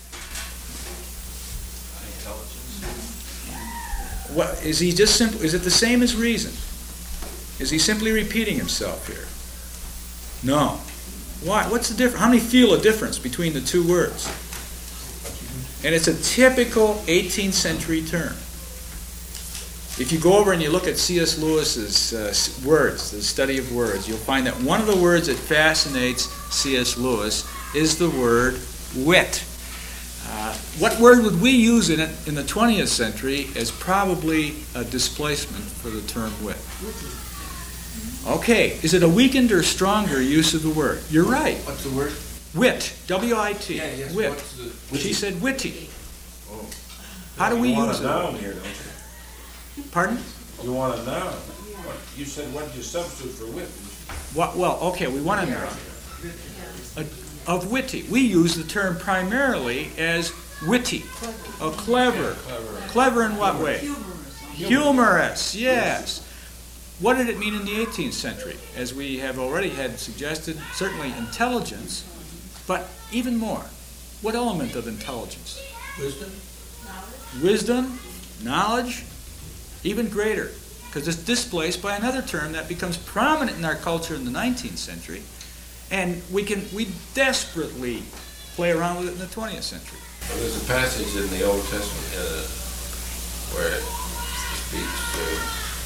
What, is he just simple? Is it the same as reason? Is he simply repeating himself here? No. Why? What's the difference? How many feel a difference between the two words? And it's a typical eighteenth century term. If you go over and you look at C S Lewis's uh, words, the study of words, you'll find that one of the words that fascinates C S Lewis is the word wit. Uh, what word would we use in it in the twentieth century as probably a displacement for the term wit? Okay, is it a weakened or stronger use of the word? You're right. What's the word? Wit, W I T, Yeah, yes, wit. what's the- She said witty. Oh. How do we You want use a it? noun here, don't you? Pardon? You want a noun. What- You said, what did you substitute for wit? What, well, okay, we want to know. A- Of witty. We use the term primarily as witty, or clever. Clever. Clever in what way? Humorous, yes. What did it mean in the eighteenth century? As we have already had suggested, certainly intelligence, but even more. What element of intelligence? Wisdom? Wisdom, knowledge, even greater, because it's displaced by another term that becomes prominent in our culture in the nineteenth century, and we can we desperately play around with it in the twentieth century. Well, there's a passage in the Old Testament uh, where it speaks to,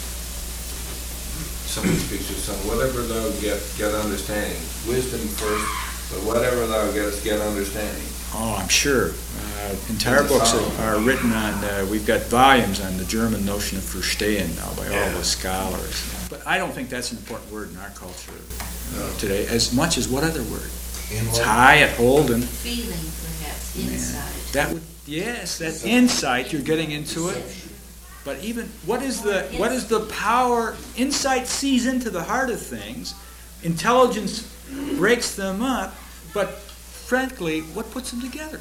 someone speaks to son, whatever thou get, get understanding. Wisdom first, but whatever thou gettest, get understanding. Oh, I'm sure. Uh, entire It's a books song. are, are written on, uh, we've got volumes on the German notion of Verstehen now by all Yeah. the scholars. But I don't think that's an important word in our culture uh, today, as much as what other word? It's high at Holden. Feeling, perhaps, Man, inside. that would, yes, that insight, you're getting into it. But even, what is the, what is the power? Insight sees into the heart of things. Intelligence breaks them up. But frankly, what puts them together?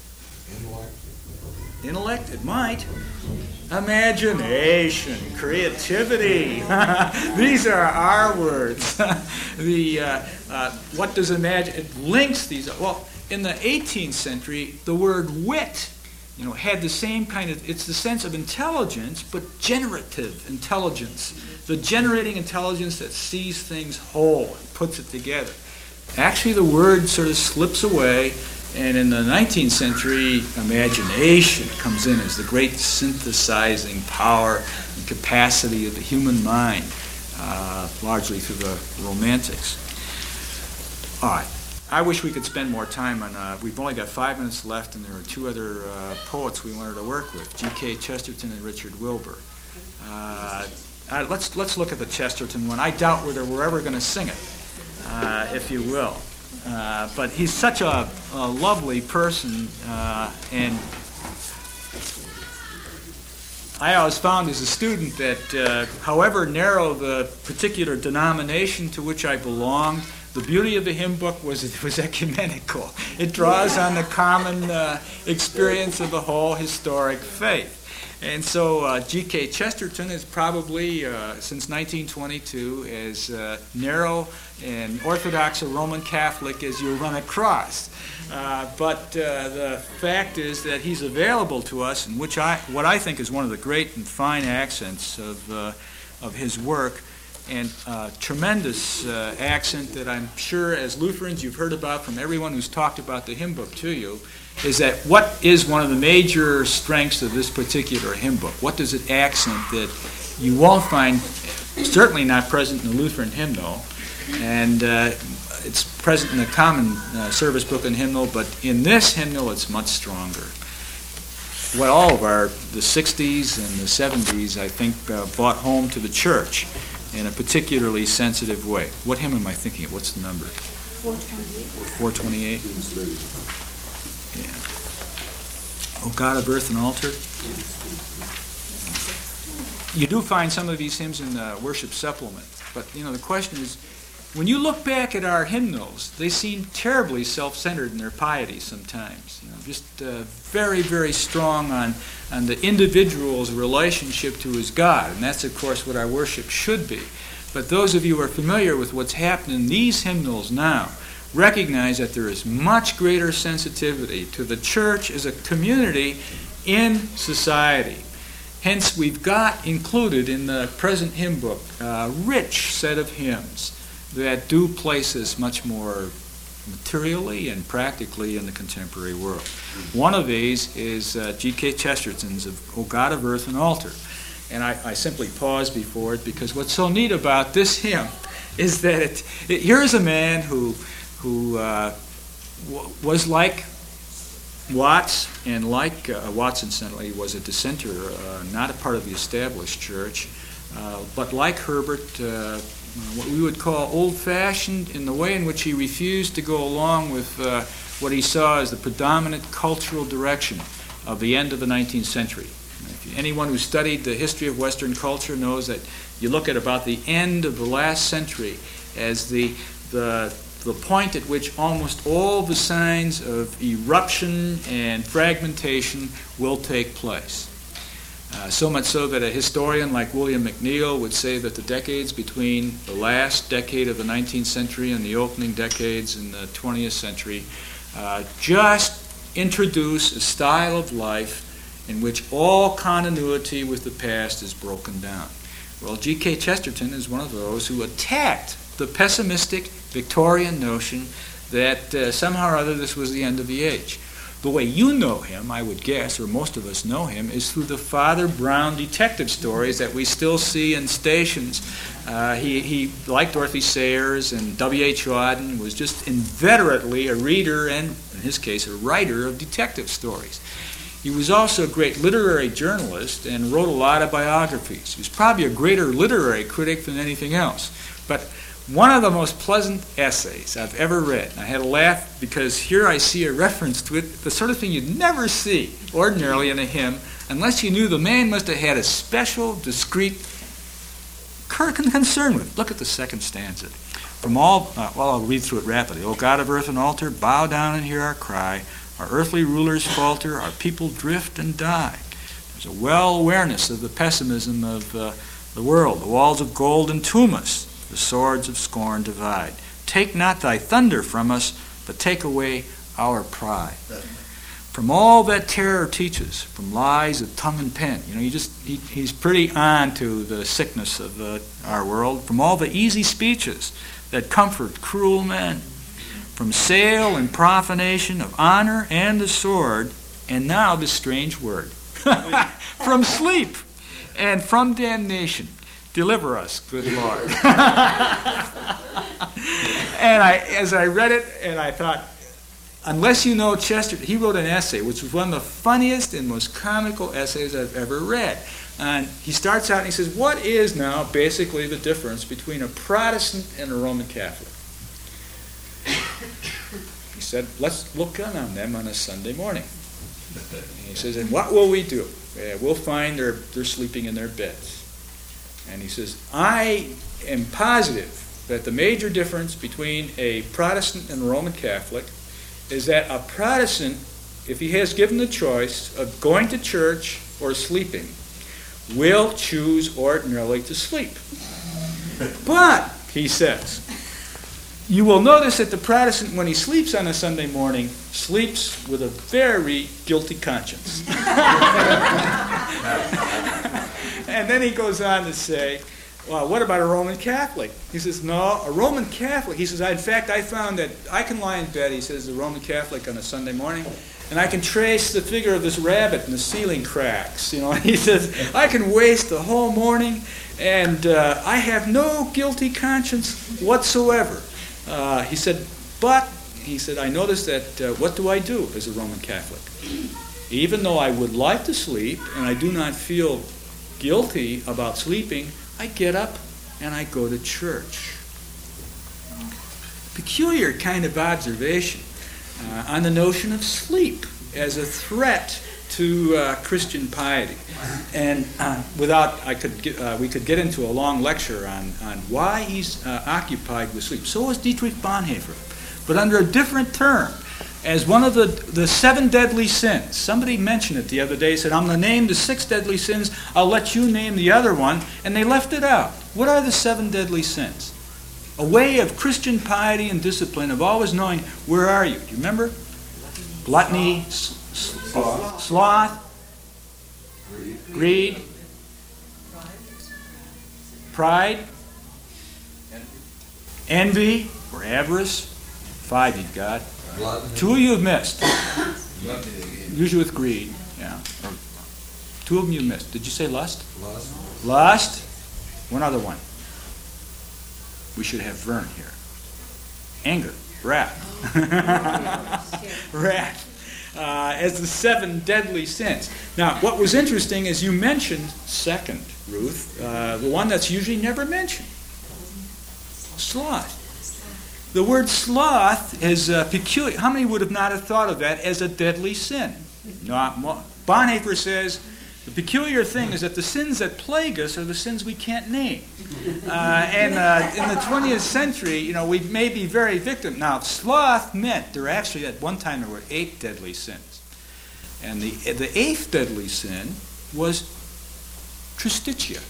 Intellect, it might. Imagination, creativity. These are our words. the uh, uh, what does imagine? It links these. Well, in the eighteenth century, the word wit, you know, had the same kind of. It's the sense of intelligence, but generative intelligence, the generating intelligence that sees things whole and puts it together. Actually, the word sort of slips away. And in the nineteenth century, imagination comes in as the great synthesizing power and capacity of the human mind, uh, largely through the Romantics. All right. I wish we could spend more time on, uh, we've only got five minutes left, and there are two other uh, poets we wanted to work with, G K Chesterton and Richard Wilbur. Uh, uh, let's, let's look at the Chesterton one. I doubt whether we're ever going to sing it, uh, if you will. Uh, but he's such a, a lovely person, uh, and I always found as a student that uh, however narrow the particular denomination to which I belonged, The beauty of the hymn book was it was ecumenical. It draws on the common uh, experience of the whole historic faith. And so uh, G K Chesterton is probably, uh, since nineteen twenty-two, as uh, narrow and orthodox a Roman Catholic as you'll run across. Uh, but uh, the fact is that he's available to us, and which I, what I think is one of the great and fine accents of, uh, of his work, and uh, tremendous uh, accent that I'm sure as Lutherans you've heard about from everyone who's talked about the hymn book to you, is that what is one of the major strengths of this particular hymn book? What does it accent that you won't find, certainly not present in the Lutheran hymnal, and uh, it's present in the common uh, service book and hymnal, but in this hymnal it's much stronger. What all of our, the sixties and the seventies, I think, uh, brought home to the church in a particularly sensitive way. What hymn am I thinking of? What's the number? four twenty-eight. four twenty-eight? Yeah. O God of earth and altar. You do find some of these hymns in the worship supplement, but you know the question is, when you look back at our hymnals, they seem terribly self-centered in their piety sometimes. You know, just uh, very, very strong on on the individual's relationship to his God, and that's of course what our worship should be. But those of you who are familiar with what's happened in these hymnals now recognize that there is much greater sensitivity to the church as a community in society. Hence, we've got included in the present hymn book a rich set of hymns that do place us much more materially and practically in the contemporary world. One of these is uh, G K Chesterton's of O God of Earth and Altar. And I, I simply pause before it because what's so neat about this hymn is that it, it, here's a man who who uh, w- was like Watts, and like uh, Watts incidentally was a dissenter, uh, not a part of the established church, uh, but like Herbert, uh, what we would call old-fashioned in the way in which he refused to go along with uh, what he saw as the predominant cultural direction of the end of the nineteenth century. If anyone who studied the history of Western culture knows that you look at about the end of the last century as the the the point at which almost all the signs of eruption and fragmentation will take place. Uh, so much so that a historian like William McNeill would say that the decades between the last decade of the nineteenth century and the opening decades in the twentieth century uh, just introduce a style of life in which all continuity with the past is broken down. Well, G K Chesterton is one of those who attacked the pessimistic Victorian notion that uh, somehow or other this was the end of the age. The way you know him, I would guess, or most of us know him, is through the Father Brown detective stories that we still see in stations. Uh, he, he, like Dorothy Sayers and W H Auden, was just inveterately a reader and, in his case, a writer of detective stories. He was also a great literary journalist and wrote a lot of biographies. He was probably a greater literary critic than anything else. But one of the most pleasant essays I've ever read, and I had a laugh because here I see a reference to it, the sort of thing you'd never see ordinarily in a hymn unless you knew the man must have had a special, discreet concern with it. Look at the second stanza. From all, uh, well, I'll read through it rapidly. O God of earth and altar, bow down and hear our cry. Our earthly rulers falter, our people drift and die. There's a well-awareness of the pessimism of uh, the world. The walls of gold entomb us, the swords of scorn divide. Take not thy thunder from us, but take away our pride. From all that terror teaches, from lies of tongue and pen, you know, he just he, he's pretty on to the sickness of uh, our world. From all the easy speeches that comfort cruel men, from sale and profanation of honor and the sword, and now this strange word, from sleep and from damnation, deliver us, good Lord. And I, as I read it, and I thought, unless you know Chester, he wrote an essay, which was one of the funniest and most comical essays I've ever read. And he starts out and he says, what is now basically the difference between a Protestant and a Roman Catholic? He said, let's look in on them on a Sunday morning. And he says, and what will we do? Uh, we'll find they're, they're sleeping in their beds. And he says, I am positive that the major difference between a Protestant and a Roman Catholic is that a Protestant, if he has given the choice of going to church or sleeping, will choose ordinarily to sleep. But, he says, you will notice that the Protestant, when he sleeps on a Sunday morning, sleeps with a very guilty conscience. And then he goes on to say, well, what about a Roman Catholic? He says, no, a Roman Catholic. He says, in fact, I found that I can lie in bed, he says, a Roman Catholic on a Sunday morning, and I can trace the figure of this rabbit in the ceiling cracks. You know, he says, I can waste the whole morning, and uh, I have no guilty conscience whatsoever. Uh, he said, but, he said, I noticed that, uh, what do I do as a Roman Catholic? Even though I would like to sleep, and I do not feel guilty about sleeping, I get up and I go to church. Peculiar kind of observation uh, on the notion of sleep as a threat to uh, Christian piety. And uh, without, I could get, uh, we could get into a long lecture on, on why he's uh, occupied with sleep. So is Dietrich Bonhoeffer, but under a different term, as one of the, the seven deadly sins. Somebody mentioned it the other day, said, I'm going to name the six deadly sins, I'll let you name the other one, and they left it out. What are the seven deadly sins? A way of Christian piety and discipline of always knowing, where are you? Do you remember? Gluttony, s- s- sloth, greed, pride, envy, or avarice. Five you've got. Two of you have missed. Usually with greed, yeah. Or two of them you missed. Did you say lust? Lust. Lust. One other one. We should have Vern here. Anger, wrath. Wrath. Uh, as the seven deadly sins. Now, what was interesting is you mentioned second, Ruth, uh, the one that's usually never mentioned. Sloth. The word sloth is uh, peculiar. How many would have not have thought of that as a deadly sin? Not more. Bonhoeffer says the peculiar thing is that the sins that plague us are the sins we can't name. Uh, and uh, in the twentieth century, you know, we may be very victim. Now, sloth meant there actually at one time there were eight deadly sins, and the the eighth deadly sin was tristitia.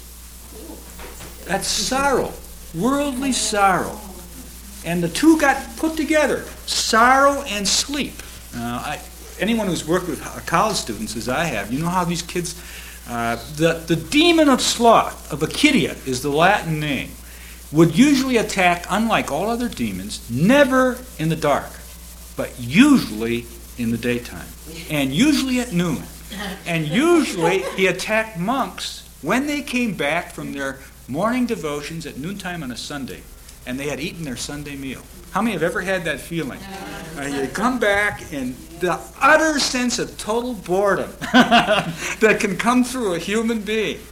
That's sorrow, worldly sorrow. And the two got put together, sorrow and sleep. Uh, I, anyone who's worked with college students, as I have, you know how these kids, uh, the, the demon of sloth, of Accidia is the Latin name, would usually attack, unlike all other demons, never in the dark, but usually in the daytime, and usually at noon. And usually he attacked monks when they came back from their morning devotions at noontime on a Sunday, and they had eaten their Sunday meal. How many have ever had that feeling? Uh, you come back and the utter sense of total boredom that can come through a human being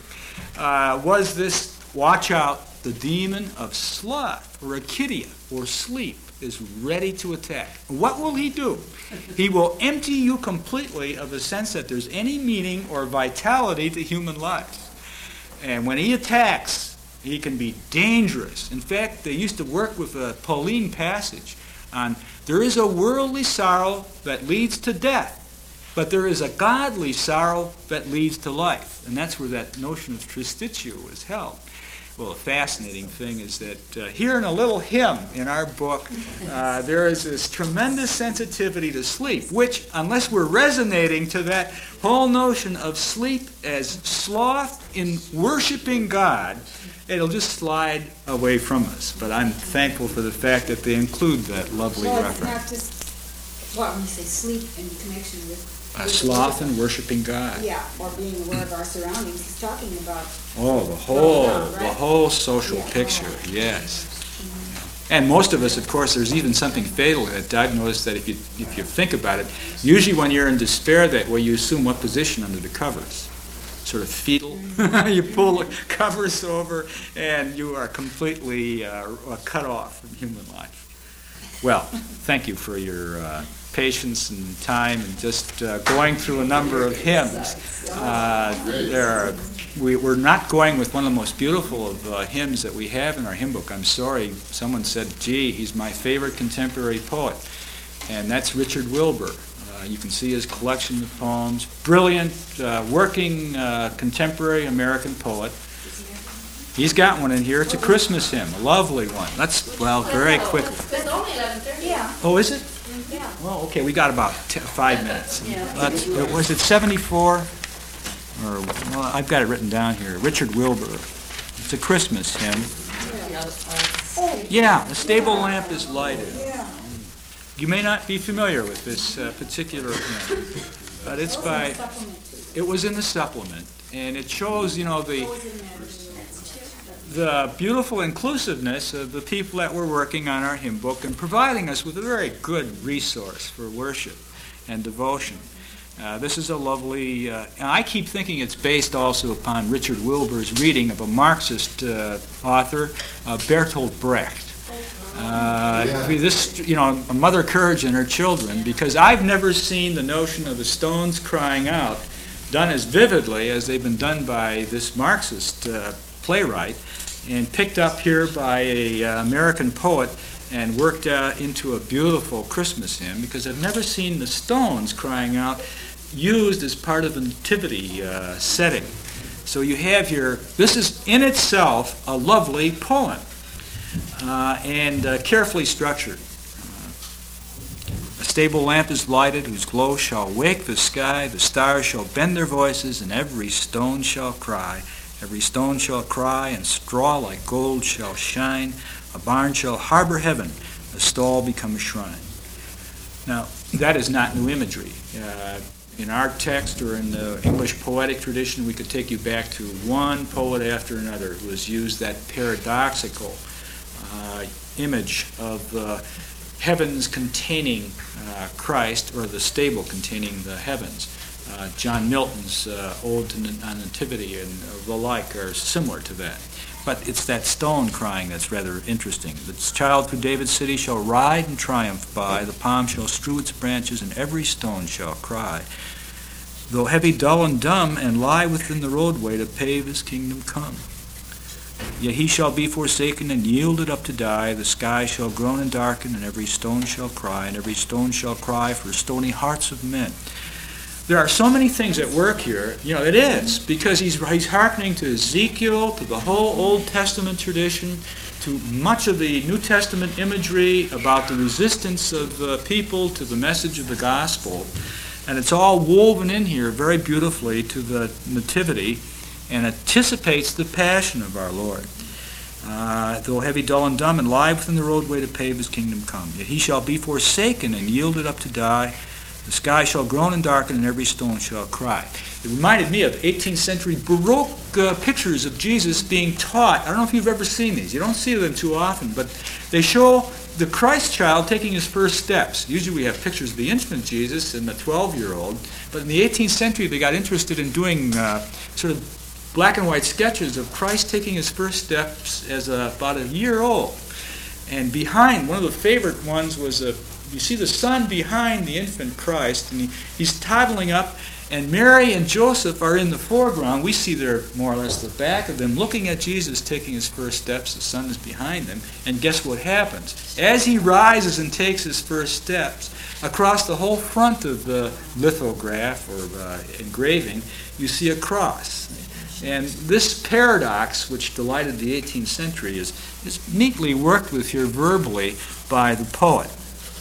uh, was this, watch out, the demon of sloth, or Accidia, or sleep, is ready to attack. What will he do? He will empty you completely of the sense that there's any meaning or vitality to human life. And when he attacks, he can be dangerous. In fact, they used to work with a Pauline passage on there is a worldly sorrow that leads to death, but there is a godly sorrow that leads to life. And that's where that notion of tristitia was held. Well, a fascinating thing is that uh, here in a little hymn in our book, uh, there is this tremendous sensitivity to sleep, which, unless we're resonating to that whole notion of sleep as sloth in worshiping God, it'll just slide away from us. But I'm thankful for the fact that they include that lovely Well, it's reference. not just, well, when you say sleep in connection with... Uh, with sloth and worshiping God. Yeah, or being aware of our surroundings. He's talking about... Oh, the whole, Right. the whole social Yeah. picture, yes. And most of us, of course, there's even something fatal in it. I've noticed that if you if you think about it, usually when you're in despair that way, you assume what position under the covers. Sort of fetal. You pull the covers over, and you are completely uh, cut off from human life. Well, thank you for your uh, patience and time and just uh, going through a number of hymns. Uh, there are we, we're not going with one of the most beautiful of uh, hymns that we have in our hymn book. I'm sorry, someone said, gee, he's my favorite contemporary poet. And that's Richard Wilbur. Uh, you can see his collection of poems. Brilliant, uh, working uh, contemporary American poet. He's got one in here. It's a Christmas hymn, a lovely one. Let's, well, very quickly. It's only eleven thirty. Yeah. Oh, is it? Yeah. Well, okay, we got about t- five minutes. Yeah. Let's, uh, was it seventy-four? Or, well, I've got it written down here. Richard Wilbur. It's a Christmas hymn. Yeah, the stable lamp is lighted. You may not be familiar with this uh, particular hymn, but it's by, it was in the supplement, and it shows, you know, the the beautiful inclusiveness of the people that were working on our hymn book and providing us with a very good resource for worship and devotion. Uh, this is a lovely, uh, and I keep thinking it's based also upon Richard Wilbur's reading of a Marxist uh, author, uh, Bertolt Brecht. Uh, Yeah. This, you know, a Mother Courage and her children, because I've never seen the notion of the Stones crying out done as vividly as they've been done by this Marxist uh, playwright, and picked up here by a uh, American poet and worked uh, into a beautiful Christmas hymn, because I've never seen the Stones crying out used as part of a nativity uh, setting. So you have here, this is in itself a lovely poem, uh, and uh, carefully structured. A stable lamp is lighted, whose glow shall wake the sky. The stars shall bend their voices, and every stone shall cry. Every stone shall cry, and straw like gold shall shine. A barn shall harbor heaven, a stall become a shrine. Now, that is not new imagery. Uh, in our text or in the English poetic tradition, we could take you back to one poet after another who has used that paradoxical uh, image of the heavens containing uh, Christ, or the stable containing the heavens. Uh, John Milton's uh, Ode to on Nativity and uh, the like are similar to that. But it's that stone crying that's rather interesting. The child through David's city shall ride and triumph by, the palm shall strew its branches, and every stone shall cry. Though heavy, dull, and dumb, and lie within the roadway to pave his kingdom come. Yet he shall be forsaken and yielded up to die. The sky shall groan and darken, and every stone shall cry, and every stone shall cry for stony hearts of men. There are so many things at work here. You know, it is, because he's, he's hearkening to Ezekiel, to the whole Old Testament tradition, to much of the New Testament imagery about the resistance of uh, people to the message of the gospel. And it's all woven in here very beautifully to the Nativity, and anticipates the passion of our Lord. Uh, though heavy, dull, and dumb, and lie within the roadway to pave his kingdom come. Yet he shall be forsaken and yielded up to die. The sky shall groan and darken, and every stone shall cry. It reminded me of eighteenth century Baroque uh, pictures of Jesus being taught. I don't know if you've ever seen these. You don't see them too often, but they show the Christ child taking his first steps. Usually we have pictures of the infant Jesus and the twelve-year-old, but in the eighteenth century they got interested in doing uh, sort of black and white sketches of Christ taking his first steps as a, about a year old. And behind, one of the favorite ones was, a, you see the son behind the infant Christ, and he, he's toddling up, and Mary and Joseph are in the foreground. We see there more or less the back of them looking at Jesus taking his first steps. The son is behind them, and guess what happens? As he rises and takes his first steps, across the whole front of the lithograph or uh, engraving, you see a cross. And this paradox, which delighted the eighteenth century, is, is neatly worked with here verbally by the poet.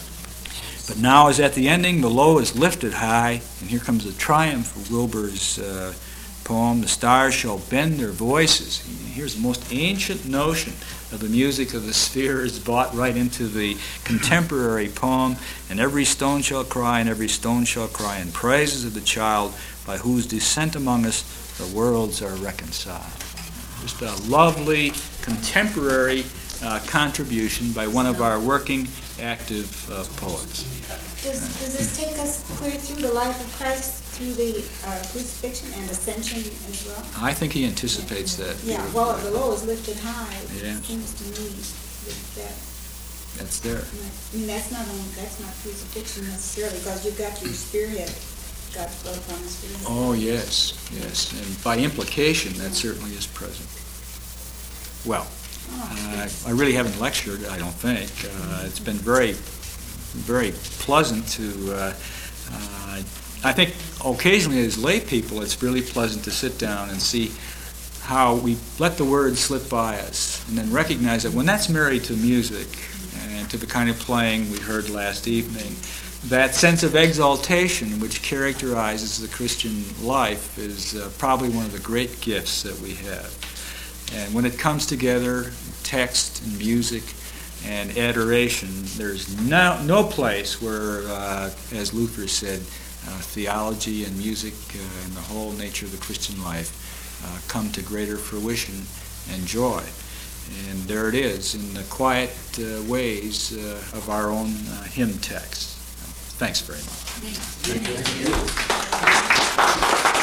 But now, as at the ending, the low is lifted high, and here comes the triumph of Wilbur's uh, poem, the stars shall bend their voices. Here's the most ancient notion of the music of the spheres brought right into the contemporary poem, and every stone shall cry, and every stone shall cry in praises of the child by whose descent among us the worlds are reconciled. Just a lovely contemporary uh, contribution by one of our working, active uh, poets. Does, does this take us clear through the life of Christ, through the uh, crucifixion and ascension as well? I think he anticipates that. Yeah, well, the low is lifted high. Yeah. It seems to me that, That's there. I mean, that's not only, that's not crucifixion necessarily, because you've got your spearhead God's blood upon his feet. Oh, yes, yes, and by implication, that certainly is present. Well, uh, I really haven't lectured, I don't think. Uh, It's been very, very pleasant to, uh, uh, I think occasionally as lay people, it's really pleasant to sit down and see how we let the words slip by us, and then recognize that when that's married to music and to the kind of playing we heard last evening, that sense of exaltation which characterizes the Christian life is uh, probably one of the great gifts that we have. And when it comes together, text and music and adoration, there's no, no place where, uh, as Luther said, uh, theology and music uh, and the whole nature of the Christian life uh, come to greater fruition and joy. And there it is in the quiet uh, ways uh, of our own uh, hymn text. Thanks very much. Thank you.